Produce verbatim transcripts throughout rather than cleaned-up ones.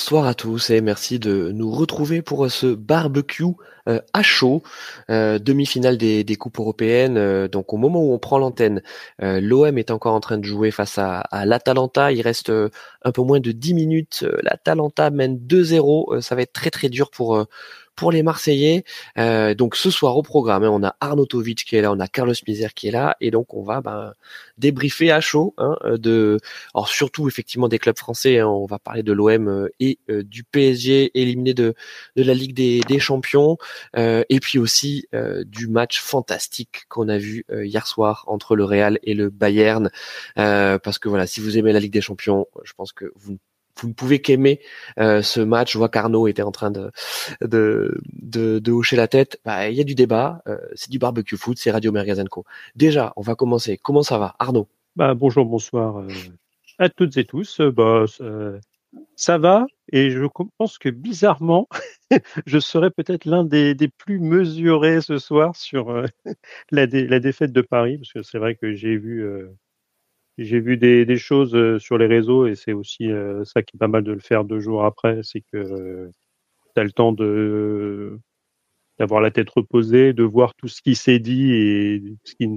Bonsoir à tous et merci de nous retrouver pour ce barbecue euh, à chaud, euh, demi-finale des, des coupes européennes. Euh, donc au moment où on prend l'antenne, euh, l'O M est encore en train de jouer face à, à l'Atalanta. Il reste euh, un peu moins de dix minutes. Euh, L'Atalanta mène deux zéro. Euh, ça va être très très dur pour euh, pour les Marseillais. Euh, donc ce soir au programme, hein, on a Arnautovic qui est là, on a Carlos Miser qui est là, et donc on va ben, débriefer à chaud hein, de alors surtout effectivement des clubs français, hein, on va parler de l'O M et euh, du P S G éliminé de, de la Ligue des, des Champions, euh, et puis aussi euh, du match fantastique qu'on a vu euh, hier soir entre le Real et le Bayern, euh, parce que voilà, si vous aimez la Ligue des Champions, je pense que vous vous ne pouvez qu'aimer euh, ce match. Je vois qu'Arnaud était en train de de, de, de hocher la tête. Bah, il y a du débat, euh, c'est du barbecue foot, c'est Radio Mergazenco. Déjà, on va commencer. Comment ça va, Arnaud? Bah, bonjour, bonsoir euh, à toutes et tous. Euh, bah, euh, ça va, et je pense que bizarrement, je serai peut-être l'un des, des plus mesurés ce soir sur euh, la, dé- la défaite de Paris, parce que c'est vrai que j'ai vu, euh, j'ai vu des, des choses euh, sur les réseaux, et c'est aussi euh, ça qui est pas mal de le faire deux jours après, c'est que tu as le temps de d'avoir la tête reposée, de voir tout ce qui s'est dit et ce qui,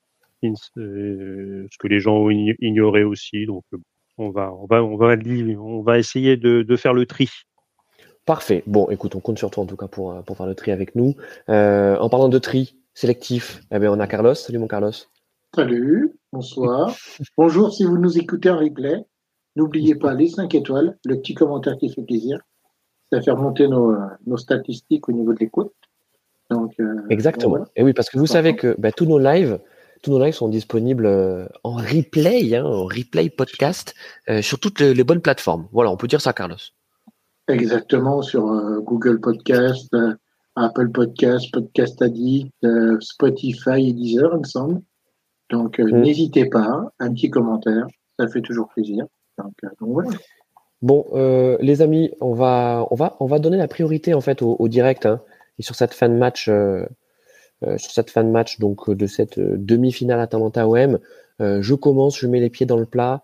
euh, ce que les gens ont ignoré aussi. Donc, on va, on va, on va, on va essayer de, de faire le tri. Parfait. Bon, écoute, on compte sur toi en tout cas pour, pour faire le tri avec nous. Euh, en parlant de tri sélectif, eh bien, on a Carlos. Salut mon Carlos. Salut, bonsoir. Bonjour si vous nous écoutez en replay. N'oubliez pas les cinq étoiles, le petit commentaire qui fait plaisir. Ça fait remonter nos, nos statistiques au niveau de l'écoute. Donc, euh, Exactement. donc voilà. Et oui, parce que vous savez que bah, tous nos lives, tous nos lives sont disponibles euh, en replay, hein, en replay podcast euh, sur toutes les, les bonnes plateformes. Voilà, on peut dire ça, Carlos. Exactement, sur euh, Google Podcast, euh, Apple Podcast, Podcast Addict, euh, Spotify et Deezer, il me semble. Donc, euh, Mm. n'hésitez pas, un petit commentaire, ça fait toujours plaisir. Donc, euh, donc voilà. Bon, euh, les amis, on va, on va, on va donner la priorité en fait au, au direct, hein, et sur cette fin de match, euh, euh, sur cette fin de match donc de cette euh, demi-finale Atalanta-O M. Euh, je commence, je mets les pieds dans le plat.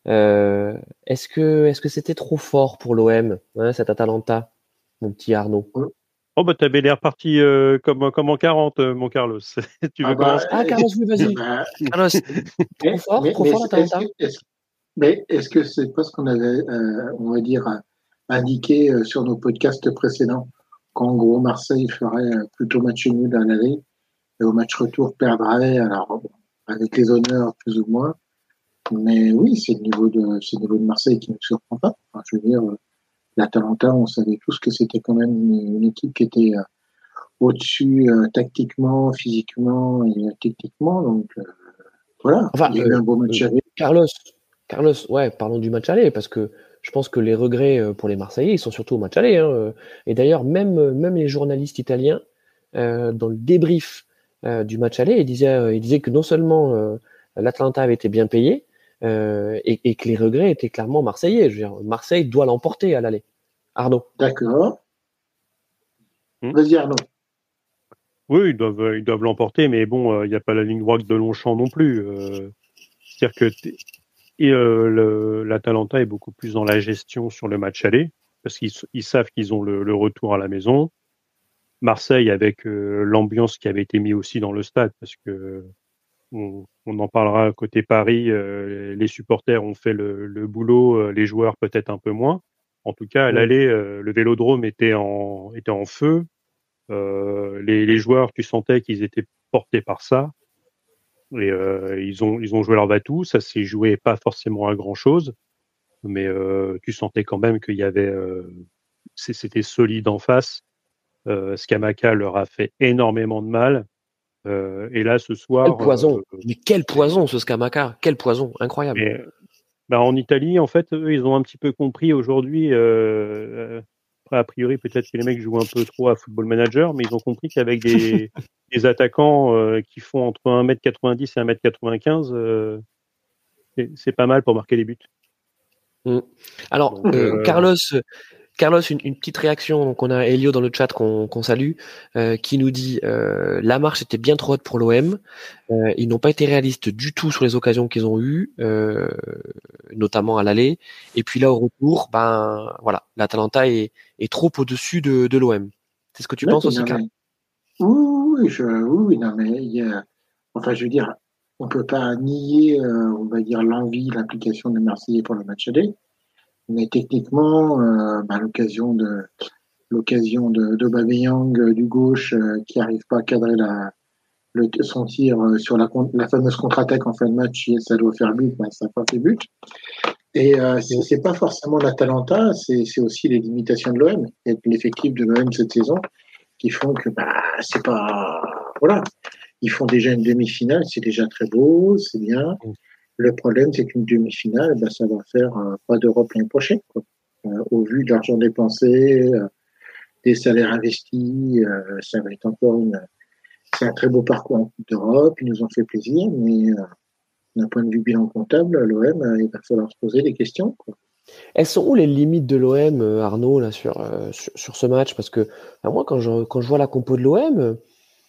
Euh, est-ce que, est-ce que c'était trop fort pour l'O M, hein, cette Atalanta, mon petit Arnaud? Oh, bah, t'avais l'air parti euh, comme, comme en quarante, euh, mon Carlos. Tu veux Ah bah, commencer? Ah, Carlos, oui, vas-y. bah, Carlos, trop mais, fort, mais, trop mais fort est-ce l'Atalanta? que, est-ce, mais est-ce que c'est pas ce qu'on avait, euh, on va dire, euh, indiqué euh, sur nos podcasts précédents, qu'en gros Marseille ferait euh, plutôt match nul à l'aller et au match retour perdrait, alors bon, avec les honneurs plus ou moins. Mais oui, c'est le niveau de, c'est le niveau de Marseille qui ne nous surprend pas. Enfin, je veux dire, euh, l'Atalanta, on savait tous que c'était quand même une, une équipe qui était euh, au-dessus euh, tactiquement, physiquement et euh, techniquement. Donc euh, voilà, Enfin, il y a eu euh, un beau match euh, aller. Carlos, Carlos, ouais, parlons du match aller, parce que je pense que les regrets euh, pour les Marseillais, ils sont surtout au match aller, hein, euh. Et d'ailleurs, même, euh, même les journalistes italiens, euh, dans le débrief euh, du match aller, ils disaient, euh, ils disaient que non seulement euh, l'Atalanta avait été bien payé, euh, et, et que les regrets étaient clairement marseillais. Je veux dire, Marseille doit l'emporter à l'aller. Arnaud. D'accord. Hmm. Vas-y Arnaud. Oui, ils doivent, ils doivent l'emporter, mais bon, il n'y a pas la ligne droite de Longchamp non plus. Euh, c'est-à-dire que t- et, euh, le, l'Atalanta est beaucoup plus dans la gestion sur le match aller, parce qu'ils ils savent qu'ils ont le, le retour à la maison. Marseille, avec euh, l'ambiance qui avait été mise aussi dans le stade, parce que on, on en parlera côté Paris, euh, les supporters ont fait le, le boulot, euh, les joueurs peut-être un peu moins. En tout cas, à Mm. l'aller, euh, le Vélodrome était en, était en feu. Euh, les, les joueurs, tu sentais qu'ils étaient portés par ça. Et euh, ils ont ils ont joué leur batou. Ça s'est joué pas forcément à grand chose, mais euh, tu sentais quand même qu'il y avait euh, c'était solide en face. Euh, Scamacca leur a fait énormément de mal. Euh, et là ce Quel soir, poison! euh, Mais quel poison ce Scamacca! Quel poison! Incroyable! mais, bah, en Italie, en fait, eux, ils ont un petit peu compris aujourd'hui. Euh, après, a priori, peut-être que les mecs jouent un peu trop à Football Manager, mais ils ont compris qu'avec des, des attaquants euh, qui font entre un mètre quatre-vingt-dix et un mètre quatre-vingt-quinze, euh, c'est, c'est pas mal pour marquer des buts. Mm. Alors, Donc, euh, euh, Carlos, Carlos, une, une petite réaction. Donc on a Elio dans le chat qu'on qu'on salue, euh, qui nous dit euh, la marche était bien trop haute pour l'O M. Euh, ils n'ont pas été réalistes du tout sur les occasions qu'ils ont eues, euh, notamment à l'aller. Et puis là au retour, ben voilà, l'Atalanta est, est trop au-dessus de, de l'O M. C'est ce que tu Non, penses aussi, non, Carlos? mais, oui, oui, je, oui, oui, non, mais il y a, enfin, je veux dire, on peut pas nier, euh, on va dire, l'envie, l'implication des Marseillais pour le match aller, mais techniquement, euh, bah, l'occasion de, l'occasion de, d'Aubameyang euh, du gauche euh, qui arrive pas à cadrer la, le, son tir euh, sur la, con- la fameuse contre-attaque en fin de match, et ça doit faire but, bah, ça n'a pas fait but. Et euh, c'est c'est pas forcément l'Atalanta, c'est c'est aussi les limitations de l'O M et de l'effectif de l'O M cette saison qui font que bah c'est pas voilà, ils font déjà une demi-finale, c'est déjà très beau, c'est bien. Le problème c'est qu'une demi-finale, bah, ça va faire euh, pas d'Europe l'année prochaine quoi. Euh, au vu de l'argent dépensé, euh, des salaires investis, euh, ça va être encore une c'est un très beau parcours en Coupe d'Europe, ils nous ont fait plaisir, mais euh, d'un point de vue bilan comptable, l'O M, euh, il va falloir se poser des questions quoi. Elles sont où les limites de l'O M, euh, Arnaud, là, sur, euh, sur, sur ce match? Parce que à moi, quand je, quand je vois la compo de l'O M, euh,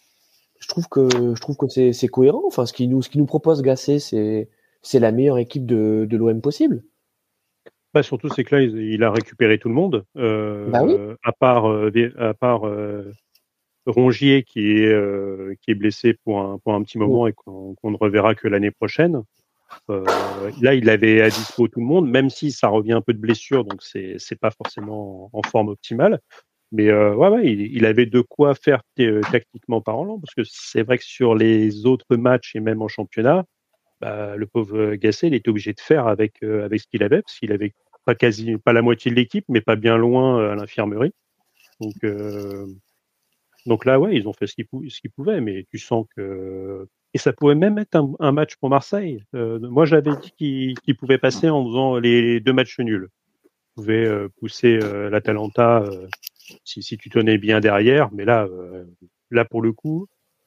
je trouve que, je trouve que c'est, c'est cohérent. Enfin, ce qui nous, ce qui nous propose Gasset, c'est, c'est la meilleure équipe de, de l'O M possible. Bah, surtout, c'est que là, il, il a récupéré tout le monde, Bah oui. euh, à part, euh, des- à part euh, Rongier qui est, euh, qui est blessé pour un, pour un petit Mm. moment et qu'on qu'on ne reverra que l'année prochaine. Euh, là, il avait à dispo tout le monde, même si ça revient un peu de blessure, donc c'est c'est pas forcément en, en forme optimale. Mais euh, ouais, ouais, il, il avait de quoi faire t- tactiquement parlant, parce que c'est vrai que sur les autres matchs et même en championnat, bah, le pauvre Gasset, il était obligé de faire avec euh, avec ce qu'il avait, parce qu'il avait pas quasi pas la moitié de l'équipe, mais pas bien loin euh, à l'infirmerie. Donc euh, donc là, ouais, ils ont fait ce qu'ils pou- ce qu'ils pouvaient, mais tu sens que et ça pouvait même être un, un match pour Marseille. Euh, moi, j'avais dit qu'ils qu'ils pouvaient passer en faisant les deux matchs nuls. Ils pouvaient euh, pousser euh, l'Atalanta euh, si, si tu tenais bien derrière, mais là, euh, là pour le coup,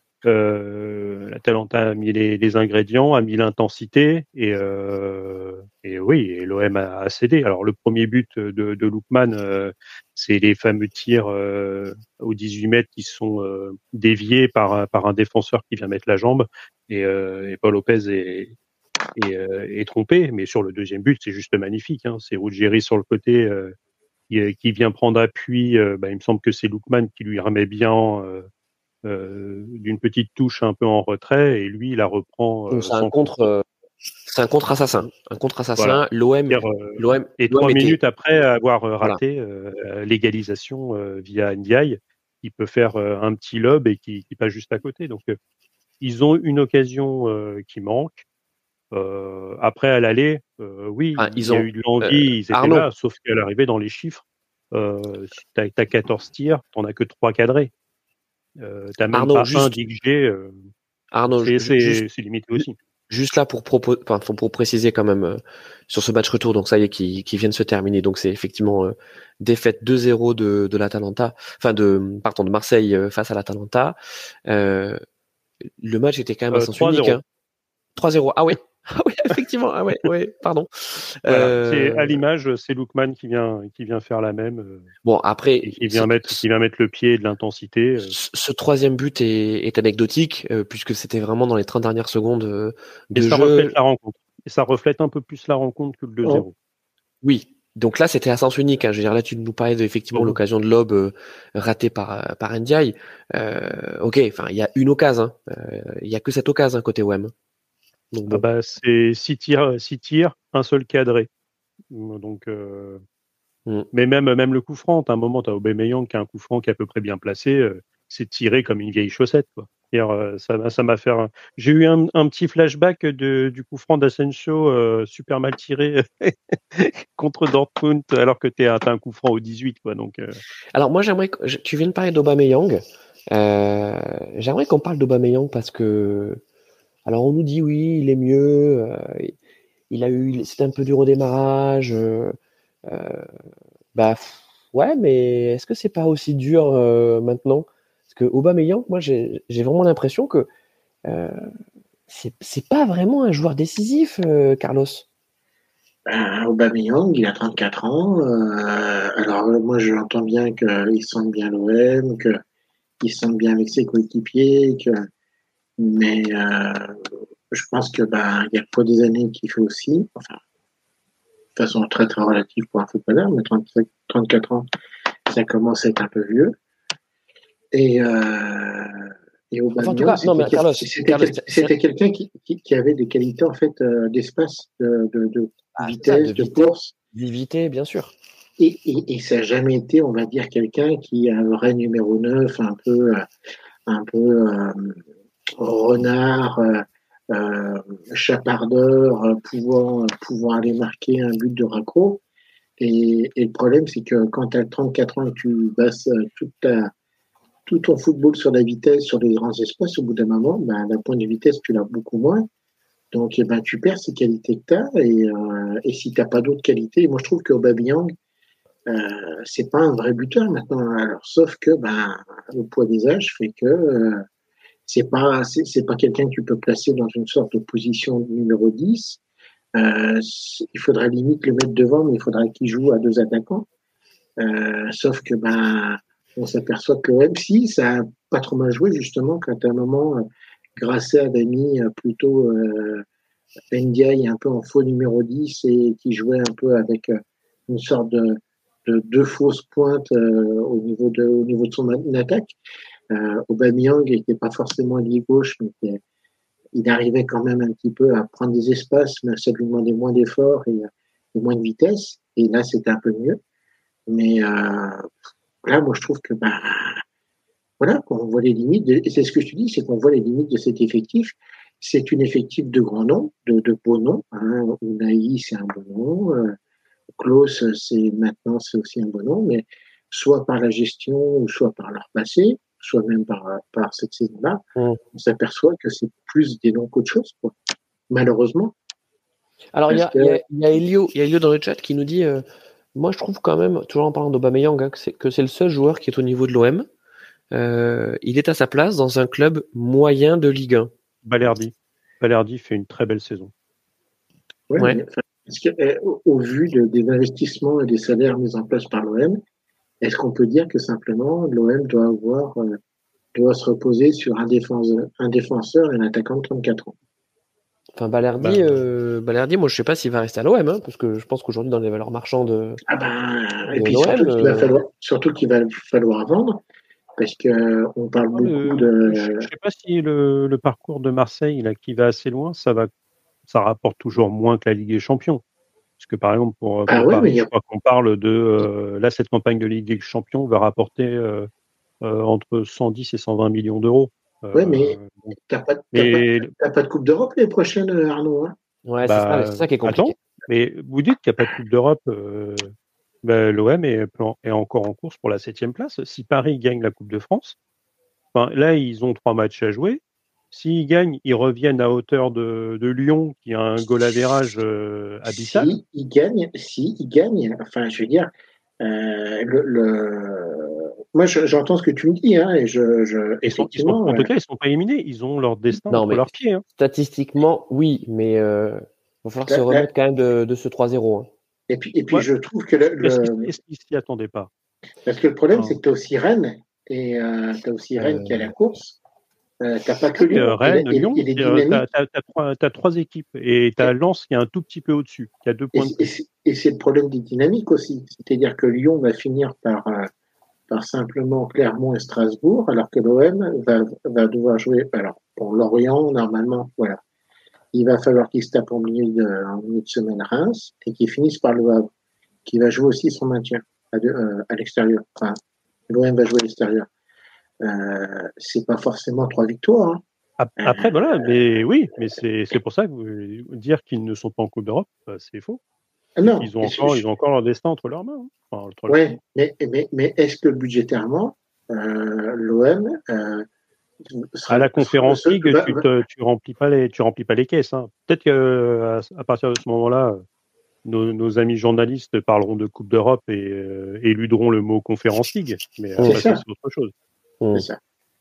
euh, l'Atalanta a mis les, les ingrédients, a mis l'intensité et, euh, et oui, et l'O M a, a cédé. Alors le premier but de, de Lookman, euh, c'est les fameux tirs euh, aux dix-huit mètres qui sont euh, déviés par, par un défenseur qui vient mettre la jambe et, euh, et Paul Lopez est, est, euh, est trompé. Mais sur le deuxième but, c'est juste magnifique. Hein. C'est Ruggieri sur le côté euh, qui, qui vient prendre appui. Euh, bah, il me semble que c'est Lookman qui lui remet bien. Euh, euh, d'une petite touche un peu en retrait et lui il la reprend Donc, euh, c'est un sans faute. contre, euh, c'est un contre assassin. Un contre Voilà. assassin. L'O M, Euh, l'O M, et l'O M trois était, minutes après avoir euh, voilà. raté euh, l'égalisation euh, via Ndiaye, il peut faire euh, un petit lob et qui, qui passe juste à côté. Donc euh, ils ont une occasion euh, qui manque. Euh, après à l'aller, euh, oui, Enfin, il ils y a ont, eu de euh, l'envie, ils étaient Arnaud, là, sauf qu'à l'arrivée dans les chiffres, euh, si t'as, t'as quatorze tirs, t'en as que trois cadrés. Euh, t'as même Arnaud, pas un juste, d'X G. Euh, Arnaud, c'est, ju- juste, c'est, c'est limité aussi. juste là pour propos, enfin, faut- pour préciser quand même euh, sur ce match retour, donc ça y est, qui, qui vient de se terminer. Donc c'est effectivement euh, défaite deux zéro de, de l'Atalanta, enfin de, pardon, de Marseille euh, face à l'Atalanta. Euh, le match était quand même à Euh, sens unique, trois zéro. hein. trois zéro. Ah oui, ah oui, effectivement, ah ouais, ouais, pardon. Voilà, c'est à Euh, l'image, c'est Lookman qui vient qui vient faire la même euh, bon après, et qui ce, vient mettre qui vient mettre le pied et de l'intensité. Euh, ce- ce troisième but est, est anecdotique euh, puisque c'était vraiment dans les trente dernières secondes euh, et de ça reflète jeu. la rencontre. Et ça reflète un peu plus la rencontre que le deux Oh, zéro. Oui, donc là c'était à sens unique, hein. Je veux dire là tu nous parlais de effectivement Mhm. l'occasion de lob euh, ratée par euh, par Ndiaye. Euh, ok, enfin il y a une occasion, hein. Euh, il y a que cette occasion hein, côté O M. Donc Ah bon. bah c'est six tirs, six tirs, un seul cadré. Donc euh, Mm. mais même même le coup franc, à un moment t'as Aubameyang qui a un coup franc qui est à peu près bien placé, euh, c'est tiré comme une vieille chaussette quoi. Euh, ça m'a ça m'a fait un... J'ai eu un, un petit flashback de, du coup franc d'Asensio euh, super mal tiré contre Dortmund alors que t'es t'as un coup franc au dix-huit quoi. Donc euh, Alors moi j'aimerais que je- tu viens de parler d'Aubameyang. Euh, j'aimerais qu'on parle d'Aubameyang parce que alors on nous dit oui il est mieux. Euh, il a eu c'était un peu dur au démarrage. Euh, euh, bah pff, ouais mais est-ce que c'est pas aussi dur euh, maintenant? Parce que Aubameyang, moi j'ai j'ai vraiment l'impression que euh, c'est c'est pas vraiment un joueur décisif, euh, Carlos. Ben, Aubameyang, il a trente-quatre ans. Euh, alors moi, j'entends bien qu'il sent bien l'O M, qu'il sent bien avec ses coéquipiers, que, mais euh, je pense que ben il y a pas des années qu'il fait aussi. Enfin, de façon très très relative pour un footballeur, mais trente-cinq, trente-quatre ans, ça commence à être un peu vieux. Et, euh, et Enfin, en tout Aubameyang, cas, non, c'était, mais Carlos, c'était, Carlos, c'était quelqu'un qui, qui, qui avait des qualités en fait euh, d'espace, de, de, de ah, ça, de vitesse, de vitesse, course. vivité, bien sûr. Et, et, et ça n'a jamais été, on va dire, quelqu'un qui a un vrai numéro neuf, un peu, un peu euh, renard, euh, euh, chapardeur, euh, pouvant, pouvant aller marquer un but de raccro. Et, et le problème, c'est que quand tu as trente-quatre ans et que tu bases toute ta, tout ton football sur la vitesse, sur les grands espaces, au bout d'un moment, ben, la pointe de vitesse, tu l'as beaucoup moins. Donc, eh ben, tu perds ces qualités que tu as. Et, euh, et si tu n'as pas d'autres qualités, moi, je trouve qu'Aubameyang, euh, c'est pas un vrai buteur maintenant. Alors, sauf que ben, le poids des âges fait que euh, c'est pas c'est, c'est pas quelqu'un que tu peux placer dans une sorte de position numéro dix. Euh, il faudrait limite le mettre devant, mais il faudrait qu'il joue à deux attaquants. Euh, sauf que ben on s'aperçoit que même si ça a pas trop mal joué justement quand à un moment euh, Grasset avait mis euh, plutôt euh, Ndiaye un peu en faux numéro dix et qui jouait un peu avec euh, une sorte de, de deux fausses pointes euh, au niveau de au niveau de son attaque. Euh, Aubameyang n'était pas forcément lié gauche, mais était, il arrivait quand même un petit peu à prendre des espaces, mais ça lui demandait moins d'efforts et, et moins de vitesse. Et là, c'était un peu mieux. Mais euh, là, moi, je trouve que bah, voilà, on voit les limites. De, et c'est ce que je te dis, c'est qu'on voit les limites de cet effectif. C'est une effectif de grands noms, de, de beaux noms. Hein. Unai, c'est un bon nom. Euh, Klaus, c'est maintenant, c'est aussi un bon nom, mais soit par la gestion, ou soit par leur passé, soit même par, par cette saison-là, Mm. on s'aperçoit que c'est plus des noms qu'autre chose, quoi. Malheureusement. Alors, il y Parce a, que, y, a, y, a Elio, y a Elio dans le chat qui nous dit euh, moi, je trouve quand même, toujours en parlant d'Aubameyang, hein, que, c'est, que c'est le seul joueur qui est au niveau de l'O M. Euh, il est à sa place dans un club moyen de Ligue un. Balerdi. Balerdi fait une très belle saison. ouais, Ouais. mais, enfin, parce que, eh, au, au vu de, des investissements et des salaires mis en place par l'O M, est-ce qu'on peut dire que simplement l'O M doit avoir euh, doit se reposer sur un défenseur, un défenseur et un attaquant de trente-quatre ans? Enfin, Balerdi, Ben, euh, Balerdi, moi, je sais pas s'il va rester à l'O M, hein, parce que je pense qu'aujourd'hui, dans les valeurs marchandes de, Ah ben, et de puis l'O M, surtout qu'il va euh, falloir, surtout qu'il va falloir vendre, parce que on parle oh, beaucoup le, je de. ne sais pas si le, le parcours de Marseille, là, qui va assez loin, ça va, ça rapporte toujours moins que la Ligue des Champions. Parce que par exemple, pour, Ah pour ouais, mais il Paris, y je a. crois qu'on parle de euh, là, cette campagne de Ligue des Champions va rapporter euh, euh, entre cent dix et cent vingt millions d'euros. Ouais, Euh, mais t'as pas, t'as pas, mais t'as pas de Coupe d'Europe les prochaines, Arnaud, hein? ouais, c'est ça, bah, c'est ça qui est compliqué. attends, mais vous dites qu'il n'y a pas de Coupe d'Europe. Euh, bah, L'O M est, est encore en course pour la septième place. Si Paris gagne la Coupe de France, enfin, là, ils ont trois matchs à jouer. S'ils gagnent, ils reviennent à hauteur de, de Lyon, qui a un goal average euh, abyssal. Si il gagne, si il gagne, enfin, je veux dire, euh, le, le... moi, je- j'entends ce que tu me dis, hein, et je, je Ils sont, ils sont, effectivement, en tout euh, cas, ils sont pas éliminés. Ils ont leur destin Non, entre mais leurs pieds. Hein. statistiquement, oui, mais euh, va falloir se la- la- remettre quand même de, de ce trois zéro. Hein. et puis, et puis, Ouais. je trouve que le, Est-ce qu'ils le... est s'y attendaient pas? parce que le problème, c'est Enfin, que tu as aussi Rennes, et euh, tu as aussi Rennes qui a la Euh, course. Euh, t'as pas que oui, euh, Lyon, et, la- Rennes, et, et Lyon, les euh, t'as, dynamiques. t'as, t'as trois, t'as trois équipes et t'as Et, Lens qui est un tout petit peu au-dessus, qui a deux et, points de et plus. c'est et c'est le problème des dynamiques aussi. C'est-à-dire que Lyon va finir par, euh, par simplement Clermont et Strasbourg, alors que l'O M va, va devoir jouer. Alors, pour Lorient, normalement, voilà. Il va falloir qu'il se tape en milieu de, en milieu de semaine Reims et qu'il finisse par le Havre, qui va jouer aussi son maintien à, de, euh, à l'extérieur. Enfin, l'O M va jouer à l'extérieur. Euh, c'est pas forcément trois victoires. Hein. Après, voilà, mais oui, mais c'est, c'est pour ça que vous, dire qu'ils ne sont pas en Coupe d'Europe, bah, c'est faux. Euh, C'est non, qu'ils ont encore, ils ont encore leur destin entre leurs mains. Hein. Enfin, entre leurs ouais, pieds. mais, mais, mais est-ce que budgétairement, euh, l'O M euh, À sera, la sera, Conférence sera, League, va, tu va, te, tu remplis pas les, tu remplis pas les caisses. Hein. Peut-être qu'à à partir de ce moment-là, nos, nos amis journalistes parleront de Coupe d'Europe et euh, éluderont le mot Conférence League. Mais c'est après, ça, ça, c'est autre chose. hmm. c'est ça.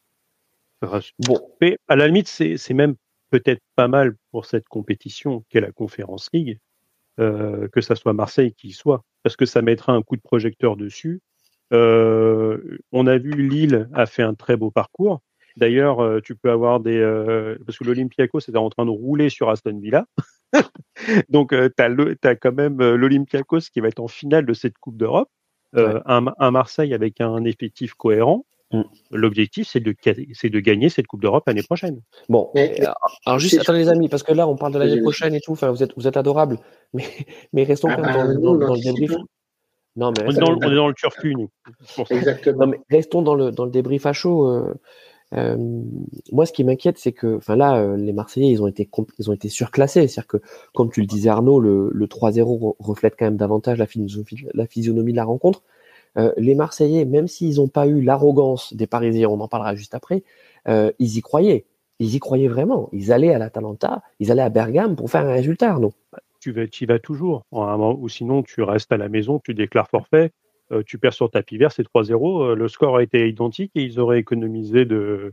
Bon, Mais à la limite, c'est, c'est même peut-être pas mal pour cette compétition qu'est la Conférence League, euh, que ça soit Marseille qui y soit, parce que ça mettra un coup de projecteur dessus. Euh, on a vu Lille a fait un très beau parcours. D'ailleurs, euh, tu peux avoir des euh, parce que l'Olympiakos était en train de rouler sur Aston Villa. Donc, euh, tu as quand même euh, l'Olympiakos qui va être en finale de cette Coupe d'Europe. Euh, Ouais. un, un Marseille avec un effectif cohérent. Mm. L'objectif, c'est de, c'est de gagner cette Coupe d'Europe l'année prochaine. Bon, Mais, mais alors juste, c'est attendez les surtout. amis, parce que là, on parle de l'année Vas-y, vas-y. prochaine et tout, enfin, vous êtes, vous êtes adorables, mais, mais restons Ah quand même dans, ben, le- nous, dans, on dans le anticipe. débrief. Hein. Non, mais On est restons, dans, on est dans le turfu, nous. C'est pour ça. non, Exactement. mais restons dans le, dans le débrief à chaud. euh, euh, moi, ce qui m'inquiète, c'est que, enfin là, euh, les Marseillais, ils ont été, compl- ils ont été surclassés. C'est-à-dire que, comme tu le disais Arnaud, le, le trois zéro re- reflète quand même davantage la philosophie, la physionomie de la rencontre. Euh, les Marseillais, même s'ils n'ont pas eu l'arrogance des Parisiens, on en parlera juste après, euh, ils y croyaient. Ils y croyaient vraiment. Ils allaient à l'Atalanta, ils allaient à Bergame pour faire un résultat, Arnaud. Tu vas, tu y vas toujours. Ou sinon, tu restes à la maison, tu déclares forfait, euh, tu perds sur tapis vert, c'est trois zéro. Euh, le score a été identique et ils auraient économisé de,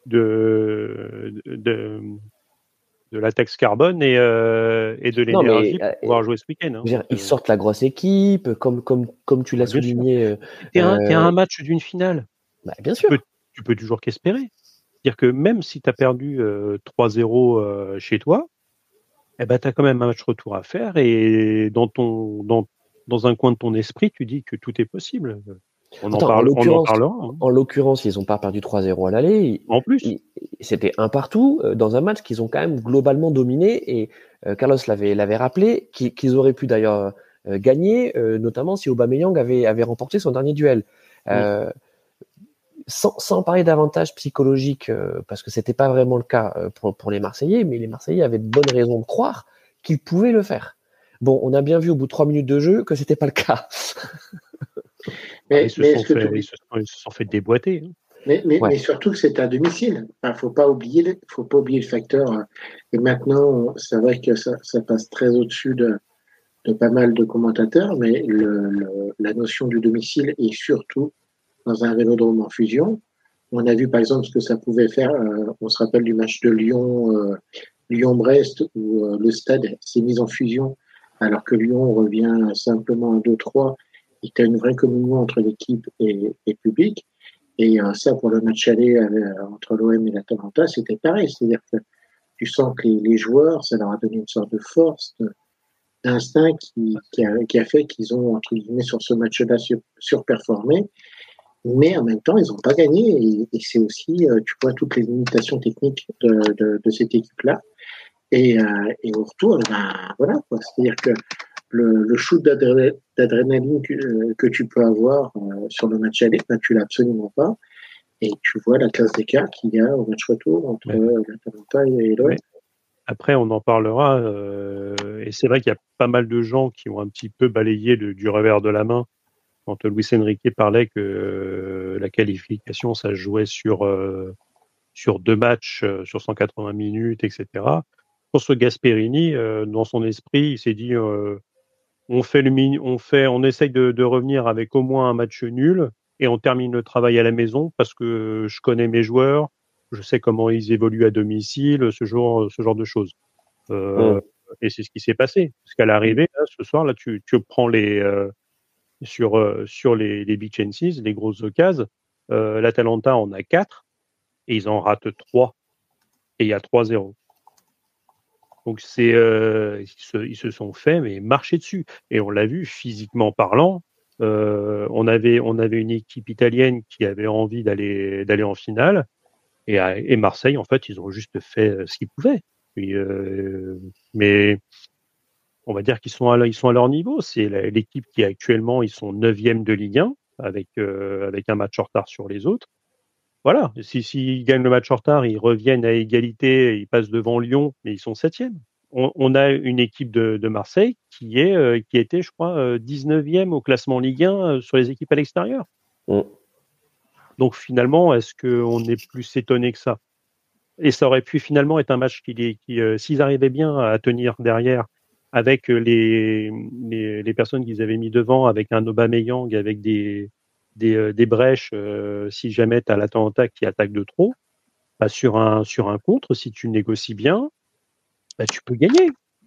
de, de, de la taxe carbone et, euh, et de Non, mais l'énergie pour euh, pouvoir jouer ce week-end. Hein. je veux dire, Donc, ils euh, sortent la grosse équipe, comme, comme, comme tu l'as bah, bien sûr. souligné. Euh, T'es un, t'es à euh, un match d'une finale. bah, bien Tu sûr. peux, tu peux toujours qu'espérer. C'est-à-dire que même si tu as perdu euh, trois zéro euh, chez toi, eh ben, tu as quand même un match retour à faire et dans, ton, dans, dans un coin de ton esprit, tu dis que tout est possible. On en, Attends, en parle, on en l'occurrence, parlera. Hein. en l'occurrence, ils n'ont pas perdu trois zéro à l'aller. En plus, Ils- ils- C'était un partout euh, dans un match qu'ils ont quand même globalement dominé. Et euh, Carlos l'avait l'avait rappelé, qu'ils qu'ils auraient pu d'ailleurs euh, gagner, euh, notamment si Aubameyang avait, avait remporté son dernier duel. Euh, sans, sans parler d'avantage psychologique, euh, parce que c'était pas vraiment le cas euh, pour, pour les Marseillais, mais les Marseillais avaient de bonnes raisons de croire qu'ils pouvaient le faire. Bon, on a bien vu au bout de trois minutes de jeu que c'était pas le cas. Mais, ils, se mais, sont est-ce que fait, tu ils, se sont, ils se sont fait déboîter. Hein. mais, mais, Ouais. mais surtout que c'est à domicile. Il ne faut pas oublier, le- faut pas oublier le facteur. euh, Et maintenant, c'est vrai que ça, ça passe très au-dessus de, de pas mal de commentateurs, mais le, le, la notion du domicile est surtout dans un vélodrome en fusion. On a vu par exemple ce que ça pouvait faire. Euh, on se rappelle du match de Lyon, euh, Lyon-Brest, où euh, le stade s'est mis en fusion, alors que Lyon revient simplement à deux trois. Il y a une vraie communion entre l'équipe et, et le public. Et euh, ça, pour le match aller euh, entre l'O M et l'Atalanta, c'était pareil. C'est-à-dire que tu sens que les, les joueurs, ça leur a donné une sorte de force, de, d'instinct qui, qui, a, qui a fait qu'ils ont, entre guillemets, sur ce match-là, sur, surperformé. Mais en même temps, ils n'ont pas gagné. Et, et c'est aussi, euh, tu vois, toutes les limitations techniques de, de, de cette équipe-là. Et, euh, et au retour, ben, voilà, quoi. C'est-à-dire que le, le shoot d'adré- d'adrénaline que, euh, que tu peux avoir euh, sur le match aller, ben, tu l'as absolument pas. Et tu vois la classe d'écart qu'il y a au match retour entre Mais, euh, l'Atalanta et l'O M. après, on en parlera. Euh, et c'est vrai qu'il y a pas mal de gens qui ont un petit peu balayé le, du revers de la main quand Luis Enrique parlait que euh, la qualification, ça se jouait sur, euh, sur deux matchs, euh, sur cent quatre-vingts minutes, et cetera. Pour ce Gasperini, euh, dans son esprit, il s'est dit euh, on fait le mini, on fait, on essaye de, de revenir avec au moins un match nul et on termine le travail à la maison parce que je connais mes joueurs, je sais comment ils évoluent à domicile, ce genre, ce genre de choses. Euh, Mm. et c'est ce qui s'est passé. Parce qu'à l'arrivée, là, ce soir, là, tu, tu prends les euh, sur euh, sur les, les big chances, les grosses occasions. Euh, L'Atalanta en a quatre et ils en ratent trois et il y a trois zéro. Donc c'est euh, ils, se, ils se sont fait mais marcher dessus et on l'a vu physiquement parlant. Euh, on avait on avait une équipe italienne qui avait envie d'aller d'aller en finale et, et Marseille en fait ils ont juste fait ce qu'ils pouvaient. Et, euh, mais on va dire qu'ils sont à ils sont à leur niveau. C'est l'équipe qui actuellement ils sont neuvième de Ligue un avec euh, avec un match en retard sur les autres. Voilà, si s'ils gagnent le match en retard, ils reviennent à égalité, ils passent devant Lyon, mais ils sont septième. On, on a une équipe de, de Marseille qui est euh, qui était, je crois, euh, dix-neuvième au classement Ligue un euh, sur les équipes à l'extérieur. Mm. Donc finalement, est-ce qu'on est plus étonné que ça? Et ça aurait pu finalement être un match qui, qui euh, s'ils arrivaient bien à tenir derrière avec les, les, les personnes qu'ils avaient mis devant, avec un Aubameyang, avec des des, euh, des brèches, euh, si jamais tu as l'Atalanta qui attaque de trop, bah sur un sur un contre, si tu négocies bien, bah tu peux gagner.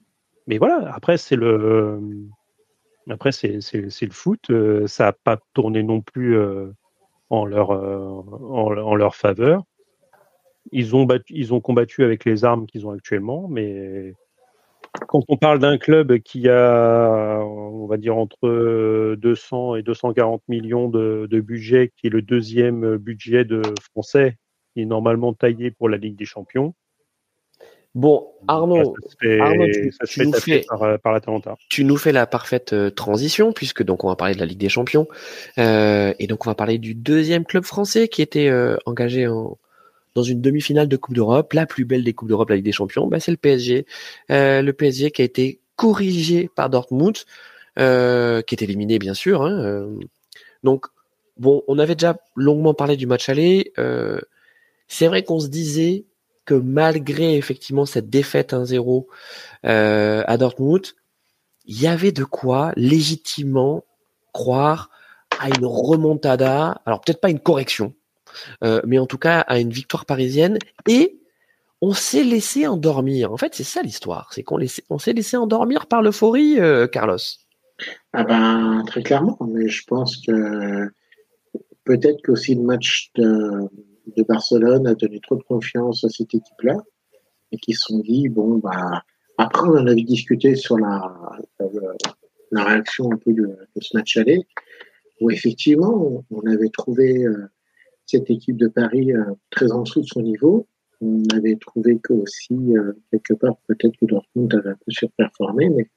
mais voilà, après, c'est le, après, c'est, c'est, c'est le foot. Euh, ça n'a pas tourné non plus euh, en, leur, euh, en, en leur faveur. Ils ont, battu, ils ont combattu avec les armes qu'ils ont actuellement, mais quand on parle d'un club qui a, on va dire, entre deux cents et deux cent quarante millions de, de budget, qui est le deuxième budget de français, qui est normalement taillé pour la Ligue des Champions, Bon, bah, Arnaud, ça se fait, Arnaud, tu, ça se tu fait nous taper fais, par, par l'Atalanta. tu nous fais la parfaite euh, transition, puisque donc on va parler de la Ligue des Champions, euh, et donc on va parler du deuxième club français qui était euh, engagé en, dans une demi-finale de Coupe d'Europe, la plus belle des Coupes d'Europe, la Ligue des Champions, bah, c'est le P S G. Euh, le P S G qui a été corrigé par Dortmund, euh, qui est éliminé bien sûr. Hein, euh. Donc, bon, on avait déjà longuement parlé du match aller. Euh, c'est vrai qu'on se disait que malgré effectivement cette défaite un zéro euh, à Dortmund, il y avait de quoi légitimement croire à une remontada, alors peut-être pas une correction, euh, mais en tout cas à une victoire parisienne, et on s'est laissé endormir. En fait, c'est ça l'histoire, c'est qu'on laissé, on s'est laissé endormir par l'euphorie, euh, Carlos. Ah ben, très clairement, mais je pense que peut-être qu'aussi le match de, de Barcelone a donné trop de confiance à cette équipe-là et qu'ils se sont dit, bon, bah, après, on en avait discuté sur la, la, la réaction un peu de, de ce match aller, où effectivement, on, on avait trouvé euh, cette équipe de Paris euh, très en dessous de son niveau. On avait trouvé que aussi, euh, quelque part, peut-être que Dortmund avait un peu surperformé, mais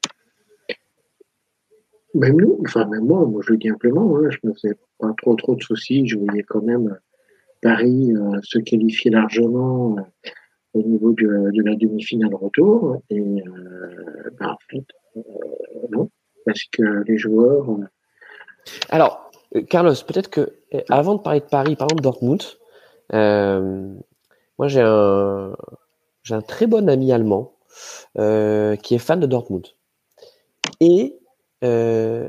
même nous, enfin même moi, moi je le dis simplement, hein, je me faisais pas trop trop de soucis, je voyais quand même Paris euh, se qualifier largement euh, au niveau de, de la demi-finale retour, et euh, bah, en fait, euh, non, parce que les joueurs... Euh, Alors, euh, Carlos, peut-être que euh, avant de parler de Paris, parlons de Dortmund. Euh, moi, j'ai un, j'ai un très bon ami allemand euh, qui est fan de Dortmund. Et euh,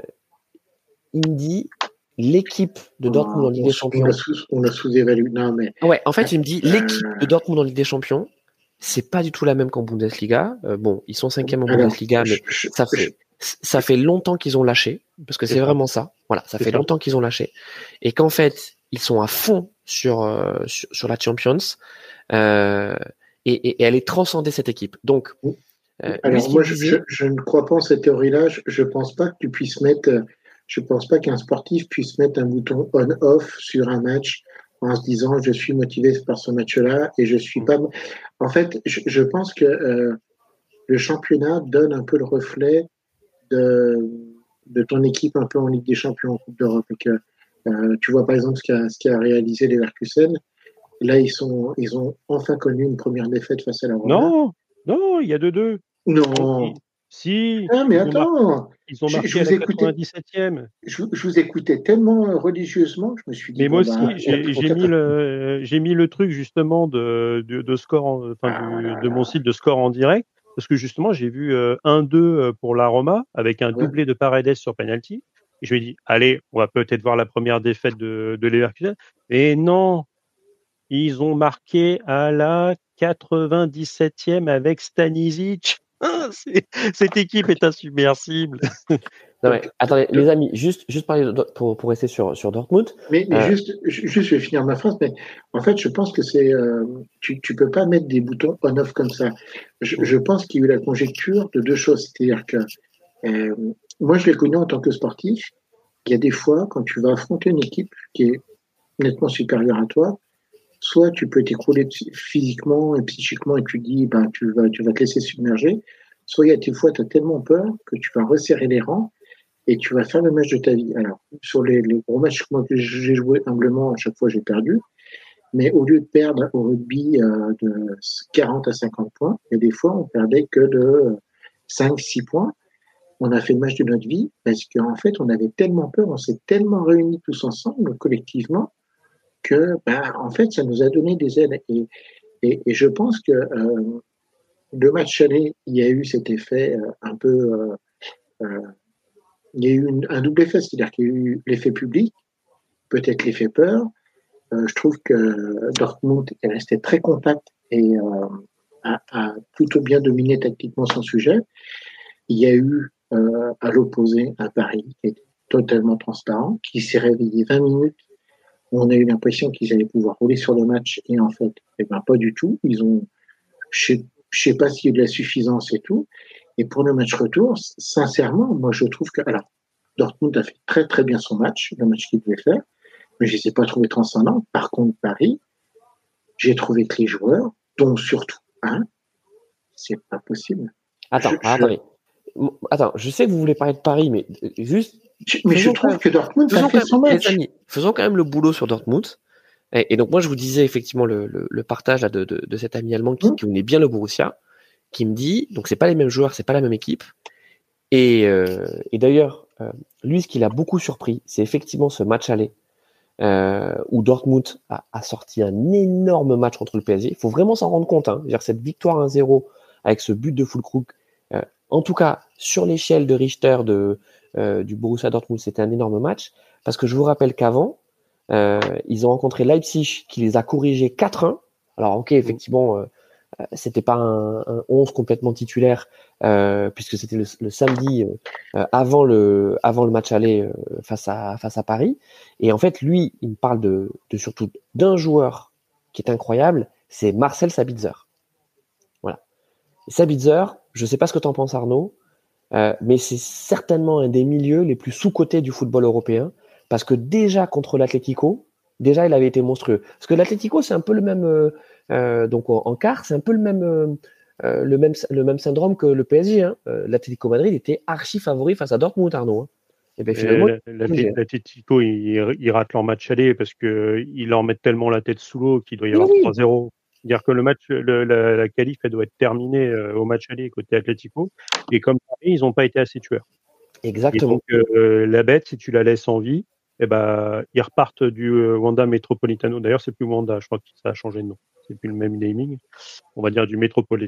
il me dit l'équipe de Dortmund en Ligue on, des on, a Champions. sous, on a sous-évalué. Non, mais... Ouais, en fait, il me dit l'équipe Euh, de Dortmund en Ligue des Champions, c'est pas du tout la même qu'en Bundesliga. Euh, bon, ils sont cinquième en alors, Bundesliga, je, mais je, ça je, fait ça fait longtemps qu'ils ont lâché, parce que C'est c'est ça. vraiment ça. Voilà, ça C'est fait ça. longtemps qu'ils ont lâché, et qu'en fait, ils sont à fond sur euh, sur, sur la Champions, euh, et, et, et elle est transcendée cette équipe. Donc, euh, lui, alors ce qu'il moi, me je, je, disait, je ne crois pas en cette théorie-là. Je, je pense pas que tu puisses mettre... Je pense pas qu'un sportif puisse mettre un bouton on-off sur un match en se disant je suis motivé par ce match-là et je suis pas. En fait, je, je pense que euh, le championnat donne un peu le reflet de, de ton équipe un peu en Ligue des Champions, en Coupe d'Europe. Et que euh, tu vois par exemple ce qu'a ce qu'a réalisé les Leverkusen. Là, ils sont ils ont enfin connu une première défaite face à la Roma. Non, non, il y a deux deux. Non. Si, Ah mais ils ont marqué, attends, ils ont je, je marqué à vous la écoutais, quatre-vingt-dix-septième. je, je vous écoutais tellement religieusement, je me suis dit Mais moi bon bah aussi, il y a j'ai j'ai aucun. mis le, j'ai mis le truc justement de, de, de score, en- enfin Ah du, là de mon là. site de score en direct, parce que justement j'ai vu euh, un deux pour la Roma avec un Ouais. doublé de Paredes sur penalty. Et je me dis, allez, on va peut-être voir la première défaite de, de Leverkusen. Et non, ils ont marqué à la quatre-vingt-dix-septième avec Stanisic. Ah, c'est- cette équipe est insubmersible. non mais attendez, les amis, juste juste parler de, pour pour rester sur sur Dortmund. Mais, mais Euh, juste, juste, je vais finir ma phrase. Mais en fait, je pense que c'est, euh, tu, tu peux pas mettre des boutons on/off comme ça. Je, je pense qu'il y a eu la conjecture de deux choses. C'est-à-dire que euh, moi, je l'ai connu en tant que sportif. Il y a des fois, quand tu vas affronter une équipe qui est nettement supérieure à toi, soit tu peux t'écrouler physiquement et psychiquement et tu dis, ben, tu vas, tu vas te laisser submerger. Soit il y a des fois, tu as tellement peur que tu vas resserrer les rangs et tu vas faire le match de ta vie. Alors, sur les, les gros matchs moi, que j'ai joué humblement, à chaque fois j'ai perdu, mais au lieu de perdre au rugby euh, de quarante à cinquante points, il y a des fois on perdait que de cinq six points. On a fait le match de notre vie parce qu'en fait on avait tellement peur, on s'est tellement réunis tous ensemble collectivement que ben, en fait ça nous a donné des aides. Et, et, et je pense que euh, le match aller, il y a eu cet effet euh, un peu... Euh, euh, il y a eu une, un double effet, c'est-à-dire qu'il y a eu l'effet public, peut-être l'effet peur. Euh, je trouve que Dortmund est resté très compact et euh, a, a, plutôt bien dominé tactiquement son sujet. Il y a eu euh, à l'opposé à Paris, qui était totalement transparent, qui s'est réveillé vingt minutes. On a eu l'impression qu'ils allaient pouvoir rouler sur le match et en fait, eh ben, pas du tout. Ils ont, je sais, je sais pas s'il y a de la suffisance et tout. Et pour le match retour, sincèrement, moi je trouve que, alors, Dortmund a fait très très bien son match, le match qu'il devait faire, mais je ne les ai pas trouvés transcendants. Par contre, Paris, j'ai trouvé que les joueurs, dont surtout un, c'est pas possible. Attends, je, ah, je... attendez. Attends, je sais que vous voulez parler de Paris, mais juste. Je, mais je trouve même, que Dortmund a fait même, son match. Les amis, faisons quand même le boulot sur Dortmund. Et, et donc moi, je vous disais effectivement le, le, le partage là, de, de, de cet ami allemand qui, mmh. qui connaît bien le Borussia, qui me dit, donc c'est pas les mêmes joueurs, c'est pas la même équipe. Et, euh, et d'ailleurs, euh, lui, ce qui l'a beaucoup surpris, c'est effectivement ce match aller euh, où Dortmund a, a sorti un énorme match contre le P S G. Il faut vraiment s'en rendre compte. Hein. Cette victoire un zéro avec ce but de Füllkrug, euh, en tout cas sur l'échelle de Richter de, euh, du Borussia Dortmund, c'était un énorme match. Parce que je vous rappelle qu'avant, euh, ils ont rencontré Leipzig qui les a corrigés quatre un. Alors ok, effectivement, euh, c'était pas un, un onze complètement titulaire euh, puisque c'était le, le samedi euh, avant le avant le match aller euh, face à face à Paris. Et en fait, lui, il me parle de, de surtout d'un joueur qui est incroyable, c'est Marcel Sabitzer. Voilà. Et Sabitzer, je sais pas ce que t'en penses, Arnaud, euh, mais c'est certainement un des milieux les plus sous-cotés du football européen parce que déjà contre l'Atlético, déjà il avait été monstrueux. Parce que l'Atlético, c'est un peu le même euh, Euh, donc en, en quart, c'est un peu le même, euh, le même, le même syndrome que le P S G. Hein. Euh, L'Atlético Madrid était archi favori face à Dortmund, Arnaud. Hein. Et ben finalement, l'Atlético, ils, ils ratent leur match aller parce que ils leur mettent tellement la tête sous l'eau qu'il doit y avoir oui. trois zéro. C'est-à-dire que le match, le, la, la qualif, elle doit être terminée euh, au match aller côté Atlético. Et comme Paris, ils n'ont pas été assez tueurs. Exactement. Et donc euh, la bête, si tu la laisses en vie, eh ben ils repartent du euh, Wanda Metropolitano. D'ailleurs, c'est plus Wanda, je crois que ça a changé de nom. C'est plus le même naming, on va dire du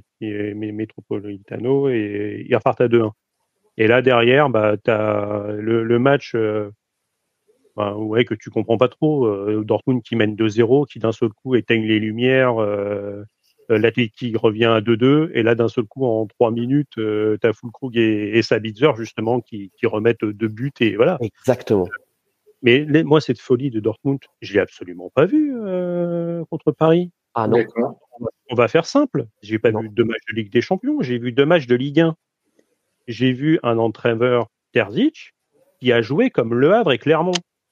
Metropolitano, et ils repartent à deux un. Et là, derrière, bah, tu as le, le match euh, bah, ouais, que tu comprends pas trop. Euh, Dortmund qui mène deux zéro, qui d'un seul coup éteigne les lumières, euh, l'Atlético qui revient à deux deux, et là, d'un seul coup, en trois minutes, euh, tu as Füllkrug et, et Sabitzer, justement, qui, qui remettent deux buts, et voilà. Exactement. Mais les, moi, cette folie de Dortmund, je l'ai absolument pas vue euh, contre Paris. Ah non. D'accord. On va faire simple. J'ai pas non. vu deux matchs de Ligue des Champions, j'ai vu deux matchs de Ligue un. J'ai vu un entraîneur Terzic qui a joué comme Le Havre et Clermont.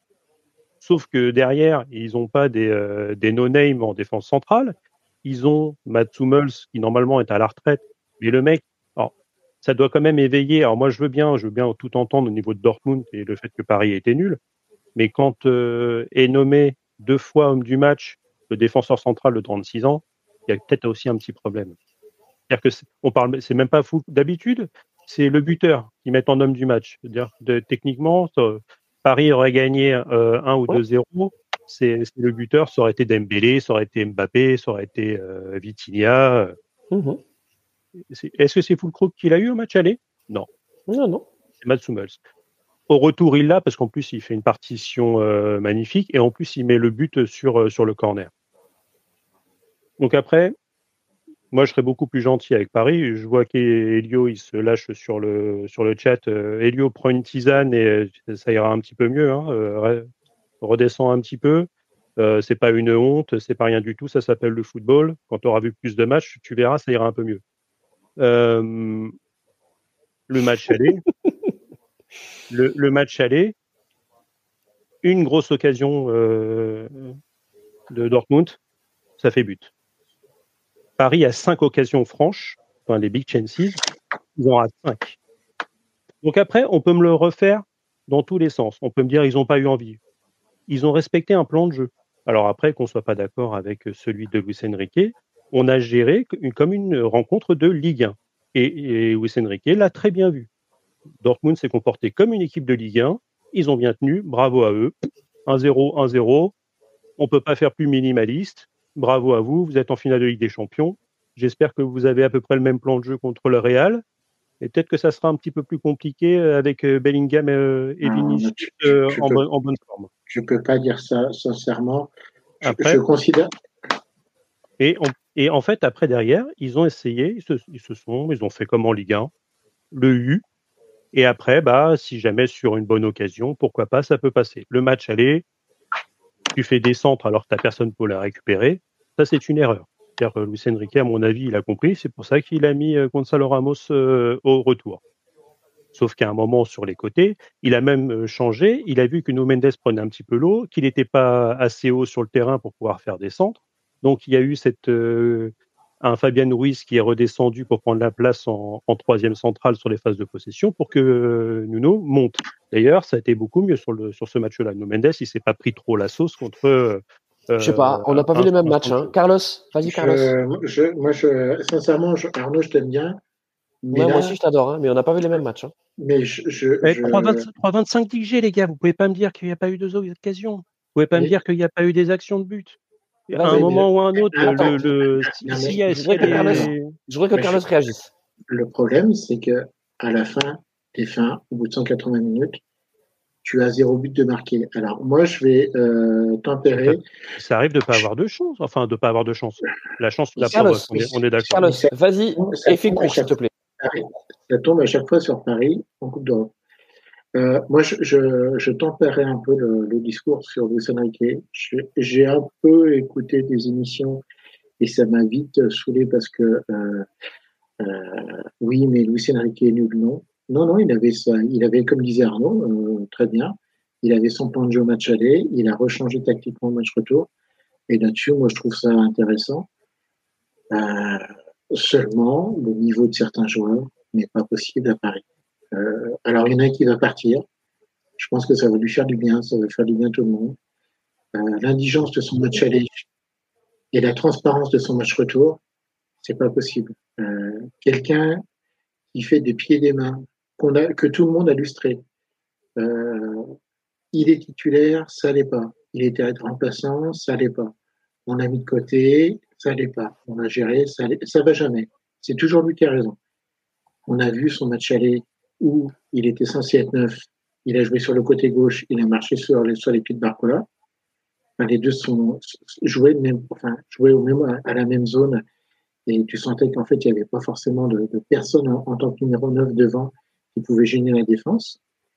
Sauf que derrière, ils n'ont pas des, euh, des no-name en défense centrale. Ils ont Mats Hummels qui normalement est à la retraite. Mais le mec, alors, ça doit quand même éveiller. Alors moi, je veux bien, je veux bien tout entendre au niveau de Dortmund et le fait que Paris était nul. Mais quand euh, est nommé deux fois homme du match le défenseur central de trente-six ans, il y a peut-être aussi un petit problème. C'est-à-dire que c'est, on parle, c'est même pas fou. D'habitude, c'est le buteur qui met en homme du match. C'est-à-dire de, techniquement, ça, Paris aurait gagné euh, un ou deux zéro. C'est, c'est le buteur, ça aurait été Dembélé, ça aurait été Mbappé, ça aurait été euh, Vitinha. Mmh. C'est, est-ce que c'est Füllkrug qui l'a eu au match aller ? Non. Non, non. C'est Mats Hummels. Au retour, il l'a parce qu'en plus, il fait une partition euh, magnifique et en plus, il met le but sur, euh, sur le corner. Donc après, moi, je serais beaucoup plus gentil avec Paris. Je vois qu'Elio, il se lâche sur le, sur le chat. Euh, Elio prend une tisane et ça ira un petit peu mieux. Hein. Euh, redescend un petit peu. Euh, c'est pas une honte, c'est pas rien du tout. Ça s'appelle le football. Quand tu auras vu plus de matchs, tu verras, ça ira un peu mieux. Euh, le match aller. le, le match aller. Une grosse occasion euh, de Dortmund, ça fait but. Paris a cinq occasions franches, enfin les big chances, ils en ratent cinq. Donc après, on peut me le refaire dans tous les sens. On peut me dire ils n'ont pas eu envie. Ils ont respecté un plan de jeu. Alors après, qu'on ne soit pas d'accord avec celui de Luis Enrique, on a géré comme une rencontre de Ligue un. Et, et Luis Enrique l'a très bien vu. Dortmund s'est comporté comme une équipe de Ligue un. Ils ont bien tenu, bravo à eux. un zéro, un zéro. On ne peut pas faire plus minimaliste. Bravo à vous, vous êtes en finale de Ligue des Champions. J'espère que vous avez à peu près le même plan de jeu contre le Real. Et peut-être que ça sera un petit peu plus compliqué avec Bellingham et Vinicius euh, en, peux, bon, en bonne forme. Je ne peux pas dire ça sincèrement. Je, après, je considère. Et, on, et en fait, après, derrière, ils ont essayé, ils se, ils se sont, ils ont fait comme en Ligue un. le U. Et après, bah, si jamais sur une bonne occasion, pourquoi pas, ça peut passer. Le match aller, tu fais des centres alors que t'as personne pour la récupérer. Ça, c'est une erreur. C'est-à-dire que Luis Enrique, à mon avis, il a compris. C'est pour ça qu'il a mis Gonzalo Ramos euh, au retour. Sauf qu'à un moment, sur les côtés, il a même changé. Il a vu que Nuno Mendes prenait un petit peu l'eau, qu'il n'était pas assez haut sur le terrain pour pouvoir faire des centres. Donc, il y a eu cette, euh, un Fabian Ruiz qui est redescendu pour prendre la place en, en troisième centrale sur les phases de possession pour que euh, Nuno monte. D'ailleurs, ça a été beaucoup mieux sur, le, sur ce match-là. Nuno Mendes, il s'est pas pris trop la sauce contre. Euh, je sais pas, on n'a pas un, vu les mêmes un, matchs. Hein. Carlos, vas-y, je, Carlos. je, moi, je, sincèrement, je, Arnaud, je t'aime bien. Mais ouais, là, moi aussi, je t'adore, hein, mais on n'a pas vu les mêmes matchs. Hein. Mais je, je, eh, je... trois virgule vingt-cinq d'X G, les gars. Vous pouvez pas me dire qu'il n'y a pas eu deux occasions. Vous pouvez pas mais... me dire qu'il n'y a pas eu des actions de but. À un oui, moment mais... ou à un autre, Attends, le, le, si, non, mais... si, si, je voudrais que les... Carlos, je voudrais que Carlos je... réagisse. Le problème, c'est que à la fin des fins, au bout de cent quatre-vingts minutes, tu as zéro but de marqué. Alors moi, je vais euh, tempérer. Ça arrive de pas avoir de chance. Enfin, de pas avoir de chance. La chance, tu la Carlos, provoques. On est, on est d'accord. Carlos, vas-y et fais court, s'il te plaît. Ça tombe à chaque fois sur Paris en Coupe d'Europe. Euh, moi, je, je, je tempérerai un peu le, le discours sur Luis Enrique. J'ai un peu écouté des émissions et ça m'a vite saoulé parce que euh, euh, oui, mais Luis Enrique est nul, non. Non, non, il avait ça, il avait, comme disait Arnaud, euh, très bien, il avait son plan de jeu au match aller, il a rechangé tactiquement au match retour, et là-dessus, moi, je trouve ça intéressant. Euh, seulement, le niveau de certains joueurs n'est pas possible à Paris. Euh, alors, il y en a un qui va partir. Je pense que ça va lui faire du bien, ça va faire du bien à tout le monde. Euh, l'indigence de son match aller et la transparence de son match retour, c'est pas possible. Euh, quelqu'un qui fait des pieds et des mains, qu'on a, que tout le monde a lustré. Euh, il est titulaire, ça l'est pas. Il était remplaçant, ça l'est pas. On l'a mis de côté, ça l'est pas. On a géré, ça l'est, ça va jamais. C'est toujours lui qui a raison. On a vu son match aller où il était censé être neuf. Il a joué sur le côté gauche, il a marché sur les, sur les pieds de Barcola. Enfin, les deux sont joués même, enfin, jouaient au même, à la même zone. Et tu sentais qu'en fait, il n'y avait pas forcément de, de personne en, en tant que numéro neuf devant qui pouvait gêner la défense.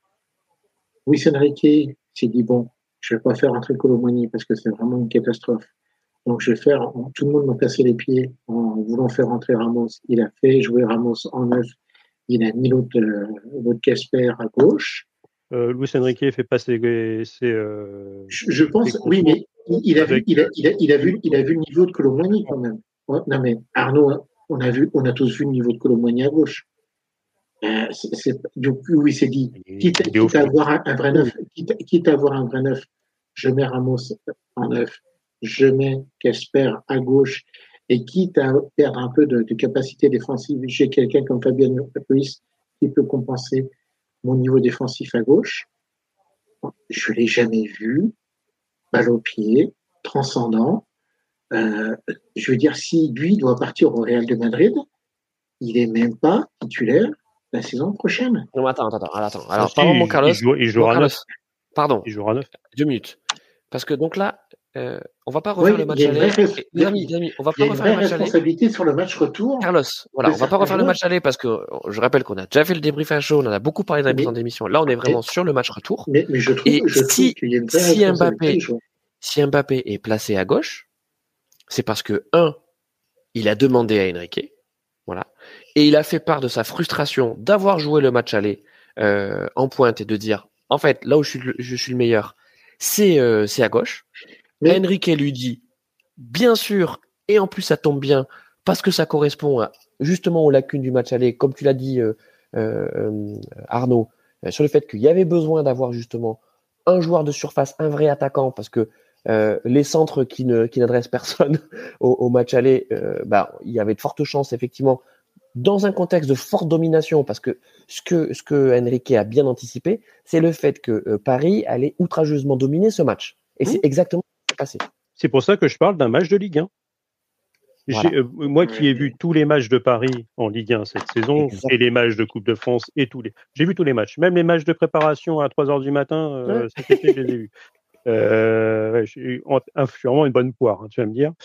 Luis Enrique s'est dit, bon, je ne vais pas faire entrer Colomani parce que c'est vraiment une catastrophe. Donc, je vais faire, tout le monde m'a cassé les pieds en voulant faire entrer Ramos. Il a fait jouer Ramos en neuf. Il a mis l'autre, euh, l'autre Casper à gauche. Euh, Luis Enrique fait passer ses. Euh, je, je pense, oui, mais il, il, a vu, il, a, il, a, il, a vu, il a vu le niveau de Colomani quand même. Non, mais Arnaud, on a, vu, on a tous vu le niveau de Colomani à gauche. Euh, c'est, c'est, donc, oui, c'est dit, quitte, quitte à avoir un, un vrai neuf, quitte, quitte à avoir un vrai neuf, je mets Ramos en neuf, je mets Casper à gauche, et quitte à perdre un peu de, de capacité défensive, j'ai quelqu'un comme Fabien Ruiz qui peut compenser mon niveau défensif à gauche. Je l'ai jamais vu, balle au pied, transcendant. Euh, je veux dire, si lui doit partir au Real de Madrid, il est même pas titulaire la saison prochaine. Non, attends, attends, attends. Alors, pardon, mon Carlos. Il, joue, il jouera mon Carlos, neuf. Pardon. Il jouera neuf. Deux minutes. Parce que donc là, euh, on va pas refaire oui, le match aller. Res... Les amis, les amis, on va pas il y a refaire une le match vraie responsabilité aller. Sur le match retour. Carlos, voilà, on va pas refaire joueurs. le match aller parce que je rappelle qu'on a déjà fait le débrief à chaud, on en a beaucoup parlé dans les présentes émissions. Là, on est vraiment mais, sur le match retour. Mais, mais je trouve, Et je si, trouve qu'il y a une vraie si responsabilité. Mbappé, si Mbappé est placé à gauche, c'est parce que un, il a demandé à Enrique, voilà, et il a fait part de sa frustration d'avoir joué le match aller euh, en pointe et de dire, en fait, là où je suis le, je suis le meilleur, c'est euh, c'est à gauche. Mais... Enrique lui dit, bien sûr, et en plus ça tombe bien, parce que ça correspond à, justement aux lacunes du match aller, comme tu l'as dit euh, euh, Arnaud, euh, sur le fait qu'il y avait besoin d'avoir justement un joueur de surface, un vrai attaquant, parce que euh, les centres qui, ne, qui n'adressent personne au, au match aller, euh, bah, il y avait de fortes chances effectivement, dans un contexte de forte domination, parce que ce que, ce que Enrique a bien anticipé, c'est le fait que euh, Paris allait outrageusement dominer ce match. Et mmh. c'est exactement ce qui s'est passé. C'est pour ça que je parle d'un match de Ligue un. Voilà. J'ai, euh, moi qui ai vu tous les matchs de Paris en Ligue un cette saison, exactement. Et les matchs de Coupe de France, et tous les... j'ai vu tous les matchs, même les matchs de préparation à trois heures du matin, euh, ouais. cet été, je les ai vus. Euh, je suis vraiment une bonne poire, hein, tu vas me dire.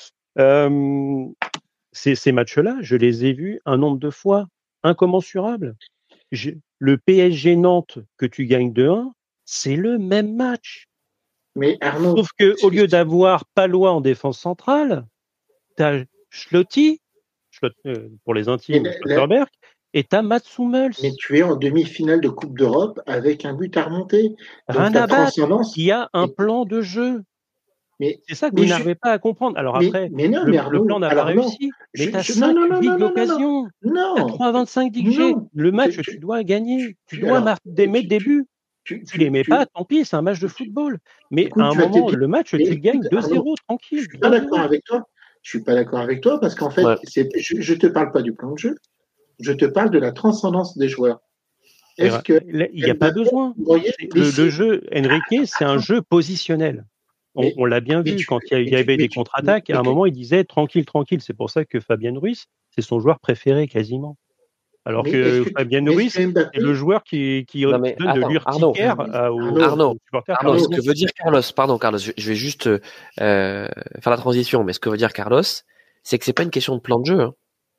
Euh, ces, ces matchs-là, je les ai vus un nombre de fois incommensurable. j'ai, le P S G Nantes que tu gagnes deux un, c'est le même match. Mais Arnaud, sauf que au lieu d'avoir Palois en défense centrale, t'as Schlotti, Schlott, euh, pour les intimes, Schlotterberg, et t'as Mats Hummels. Mais tu es en demi-finale de Coupe d'Europe avec un but à remonter. Rien à battre. Il y a un et... plan de jeu. Mais, c'est ça que vous je... n'arrivez pas à comprendre. Alors mais, après, mais non, le, mais Arnaud, le plan n'a pas réussi. Mais tu as cinq buts d'occasion. Non, tu as trois vingt-cinq d'X G. Le match, tu, tu, tu dois gagner. Tu, tu dois alors, mettre des buts. Tu ne les mets pas, tant pis, c'est un match de football. Mais écoute, à un moment, dire, le match, tu écoute, gagnes deux zéro, tranquille. Je ne suis pas d'accord avec toi. Je suis pas d'accord avec toi parce qu'en fait, ouais. c'est, je ne te parle pas du plan de jeu. Je te parle de la transcendance des joueurs. Est-ce ouais. que il n'y a pas besoin. Voyez, le, si... le jeu Enrique, c'est un jeu positionnel. On, mais, on l'a bien vu tu, quand il y, y avait tu, des contre-attaques. Tu, à un moment, il disait tranquille, tranquille. C'est pour ça que Fabien Ruiz, c'est son joueur préféré quasiment. Alors mais que, que Fabien Ruiz, c'est le joueur qui, qui non, mais, donne attends, de l'urticaire aux, Arnaud, Arnaud, supporters. Arnaud, ce que veut dire Carlos, pardon Carlos, je, je vais juste euh, faire la transition, mais ce que veut dire Carlos, c'est que c'est pas une question de plan de jeu. Hein.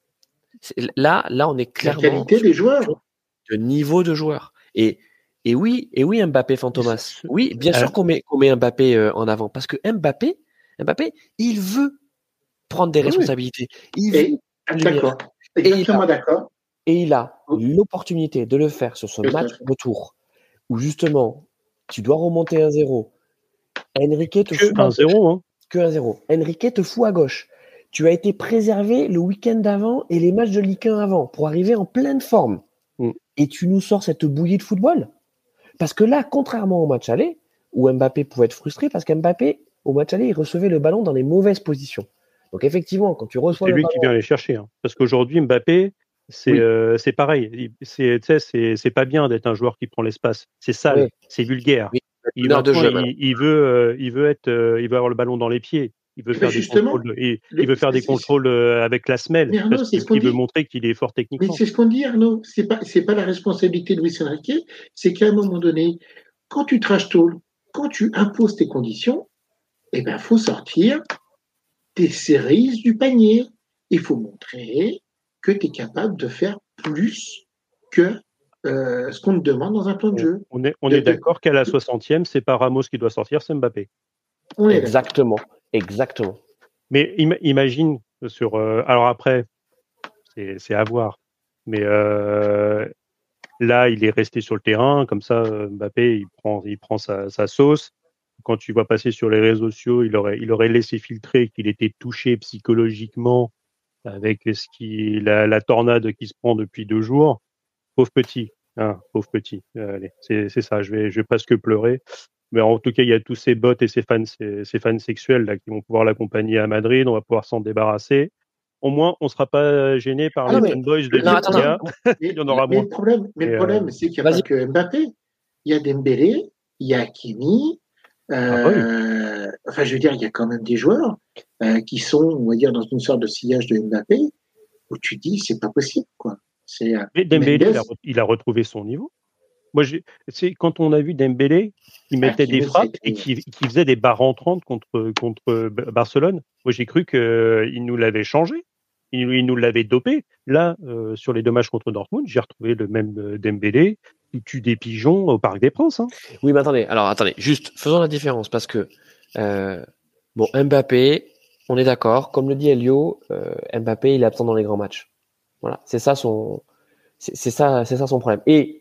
Là, là, on est clairement la qualité des joueurs, de niveau de joueurs. Et et oui, et oui, Mbappé Fantomas. Oui, bien sûr qu'on met qu'on met Mbappé euh, en avant parce que Mbappé, Mbappé, il veut prendre des oui. responsabilités. Il et, veut d'accord. Exactement d'accord. Et il a l'opportunité de le faire sur ce match retour où justement tu dois remonter un zéro. Enrique te que fout un zéro, hein. Que un zéro. Enrique te fout à gauche. Tu as été préservé le week-end d'avant et les matchs de Ligue un avant pour arriver en pleine forme. Mm. Et tu nous sors cette bouillie de football. Parce que là, contrairement au match aller, où Mbappé pouvait être frustré, parce qu'Mbappé, au match aller, il recevait le ballon dans les mauvaises positions. Donc effectivement, quand tu reçois c'est le lui ballon... qui vient aller chercher. Hein. Parce qu'aujourd'hui, Mbappé, c'est, oui. euh, c'est pareil. C'est, c'est, c'est pas bien d'être un joueur qui prend l'espace. C'est sale, oui. c'est vulgaire. Oui. Il, de jeu, il, il, veut, euh, il, veut être, euh, il veut avoir le ballon dans les pieds. Il veut faire des contrôles, de, il, le, il veut faire des contrôles euh, avec la semelle. Arnaud, parce qu'il il veut montrer qu'il est fort techniquement. Mais c'est ce qu'on dit, Arnaud. C'est pas, c'est pas la responsabilité de Luis Enrique. C'est qu'à un moment donné, quand tu trash talk, quand tu imposes tes conditions, eh ben, faut sortir tes cerises du panier. Il faut montrer que tu es capable de faire plus que euh, ce qu'on te demande dans un plan de jeu. On est, on de, est d'accord de... qu'à la soixantième, c'est pas Ramos qui doit sortir, c'est Mbappé. On est exactement, exactement. Mais im- imagine sur. Euh, alors après, c'est, c'est à voir. Mais euh, là, il est resté sur le terrain, comme ça, Mbappé, il prend, il prend sa, sa sauce. Quand tu vois passer sur les réseaux sociaux, il aurait, il aurait laissé filtrer qu'il était touché psychologiquement avec ce qui, la, la tornade qui se prend depuis deux jours. Pauvre petit, hein, pauvre petit. Euh, allez, c'est, c'est ça. Je vais, je vais presque pleurer. Mais en tout cas, il y a tous ces bots et ces fans, ces, ces fans sexuels là qui vont pouvoir l'accompagner à Madrid. On va pouvoir s'en débarrasser. Au moins, on ne sera pas gêné par ah, les fanboys de Vitinha. Il y en aura mais moins. Le problème, mais le problème, euh, c'est qu'il n'y a pas que Mbappé. Il y a Dembélé, il y a Hakimi. Euh, ah, oui. Enfin, je veux dire, il y a quand même des joueurs euh, qui sont, on va dire, dans une sorte de sillage de Mbappé où tu dis, c'est pas possible, quoi. C'est, euh, mais Dembélé, il a, il a retrouvé son niveau. Moi, j'ai, c'est quand on a vu Dembélé, qui mettait ah, des frappes et qui, qui faisait des barres entrantes contre, contre Barcelone. Moi, j'ai cru qu'il nous l'avait changé. Il, il nous l'avait dopé. Là, euh, sur les deux matchs contre Dortmund, j'ai retrouvé le même Dembélé qui tue des pigeons au Parc des Princes. Hein. Oui, mais attendez. Alors, attendez. Juste, faisons la différence parce que, euh, bon, Mbappé, on est d'accord. Comme le dit Elio, euh, Mbappé, il est absent dans les grands matchs. Voilà. C'est ça son, c'est, c'est ça, c'est ça son problème. Et,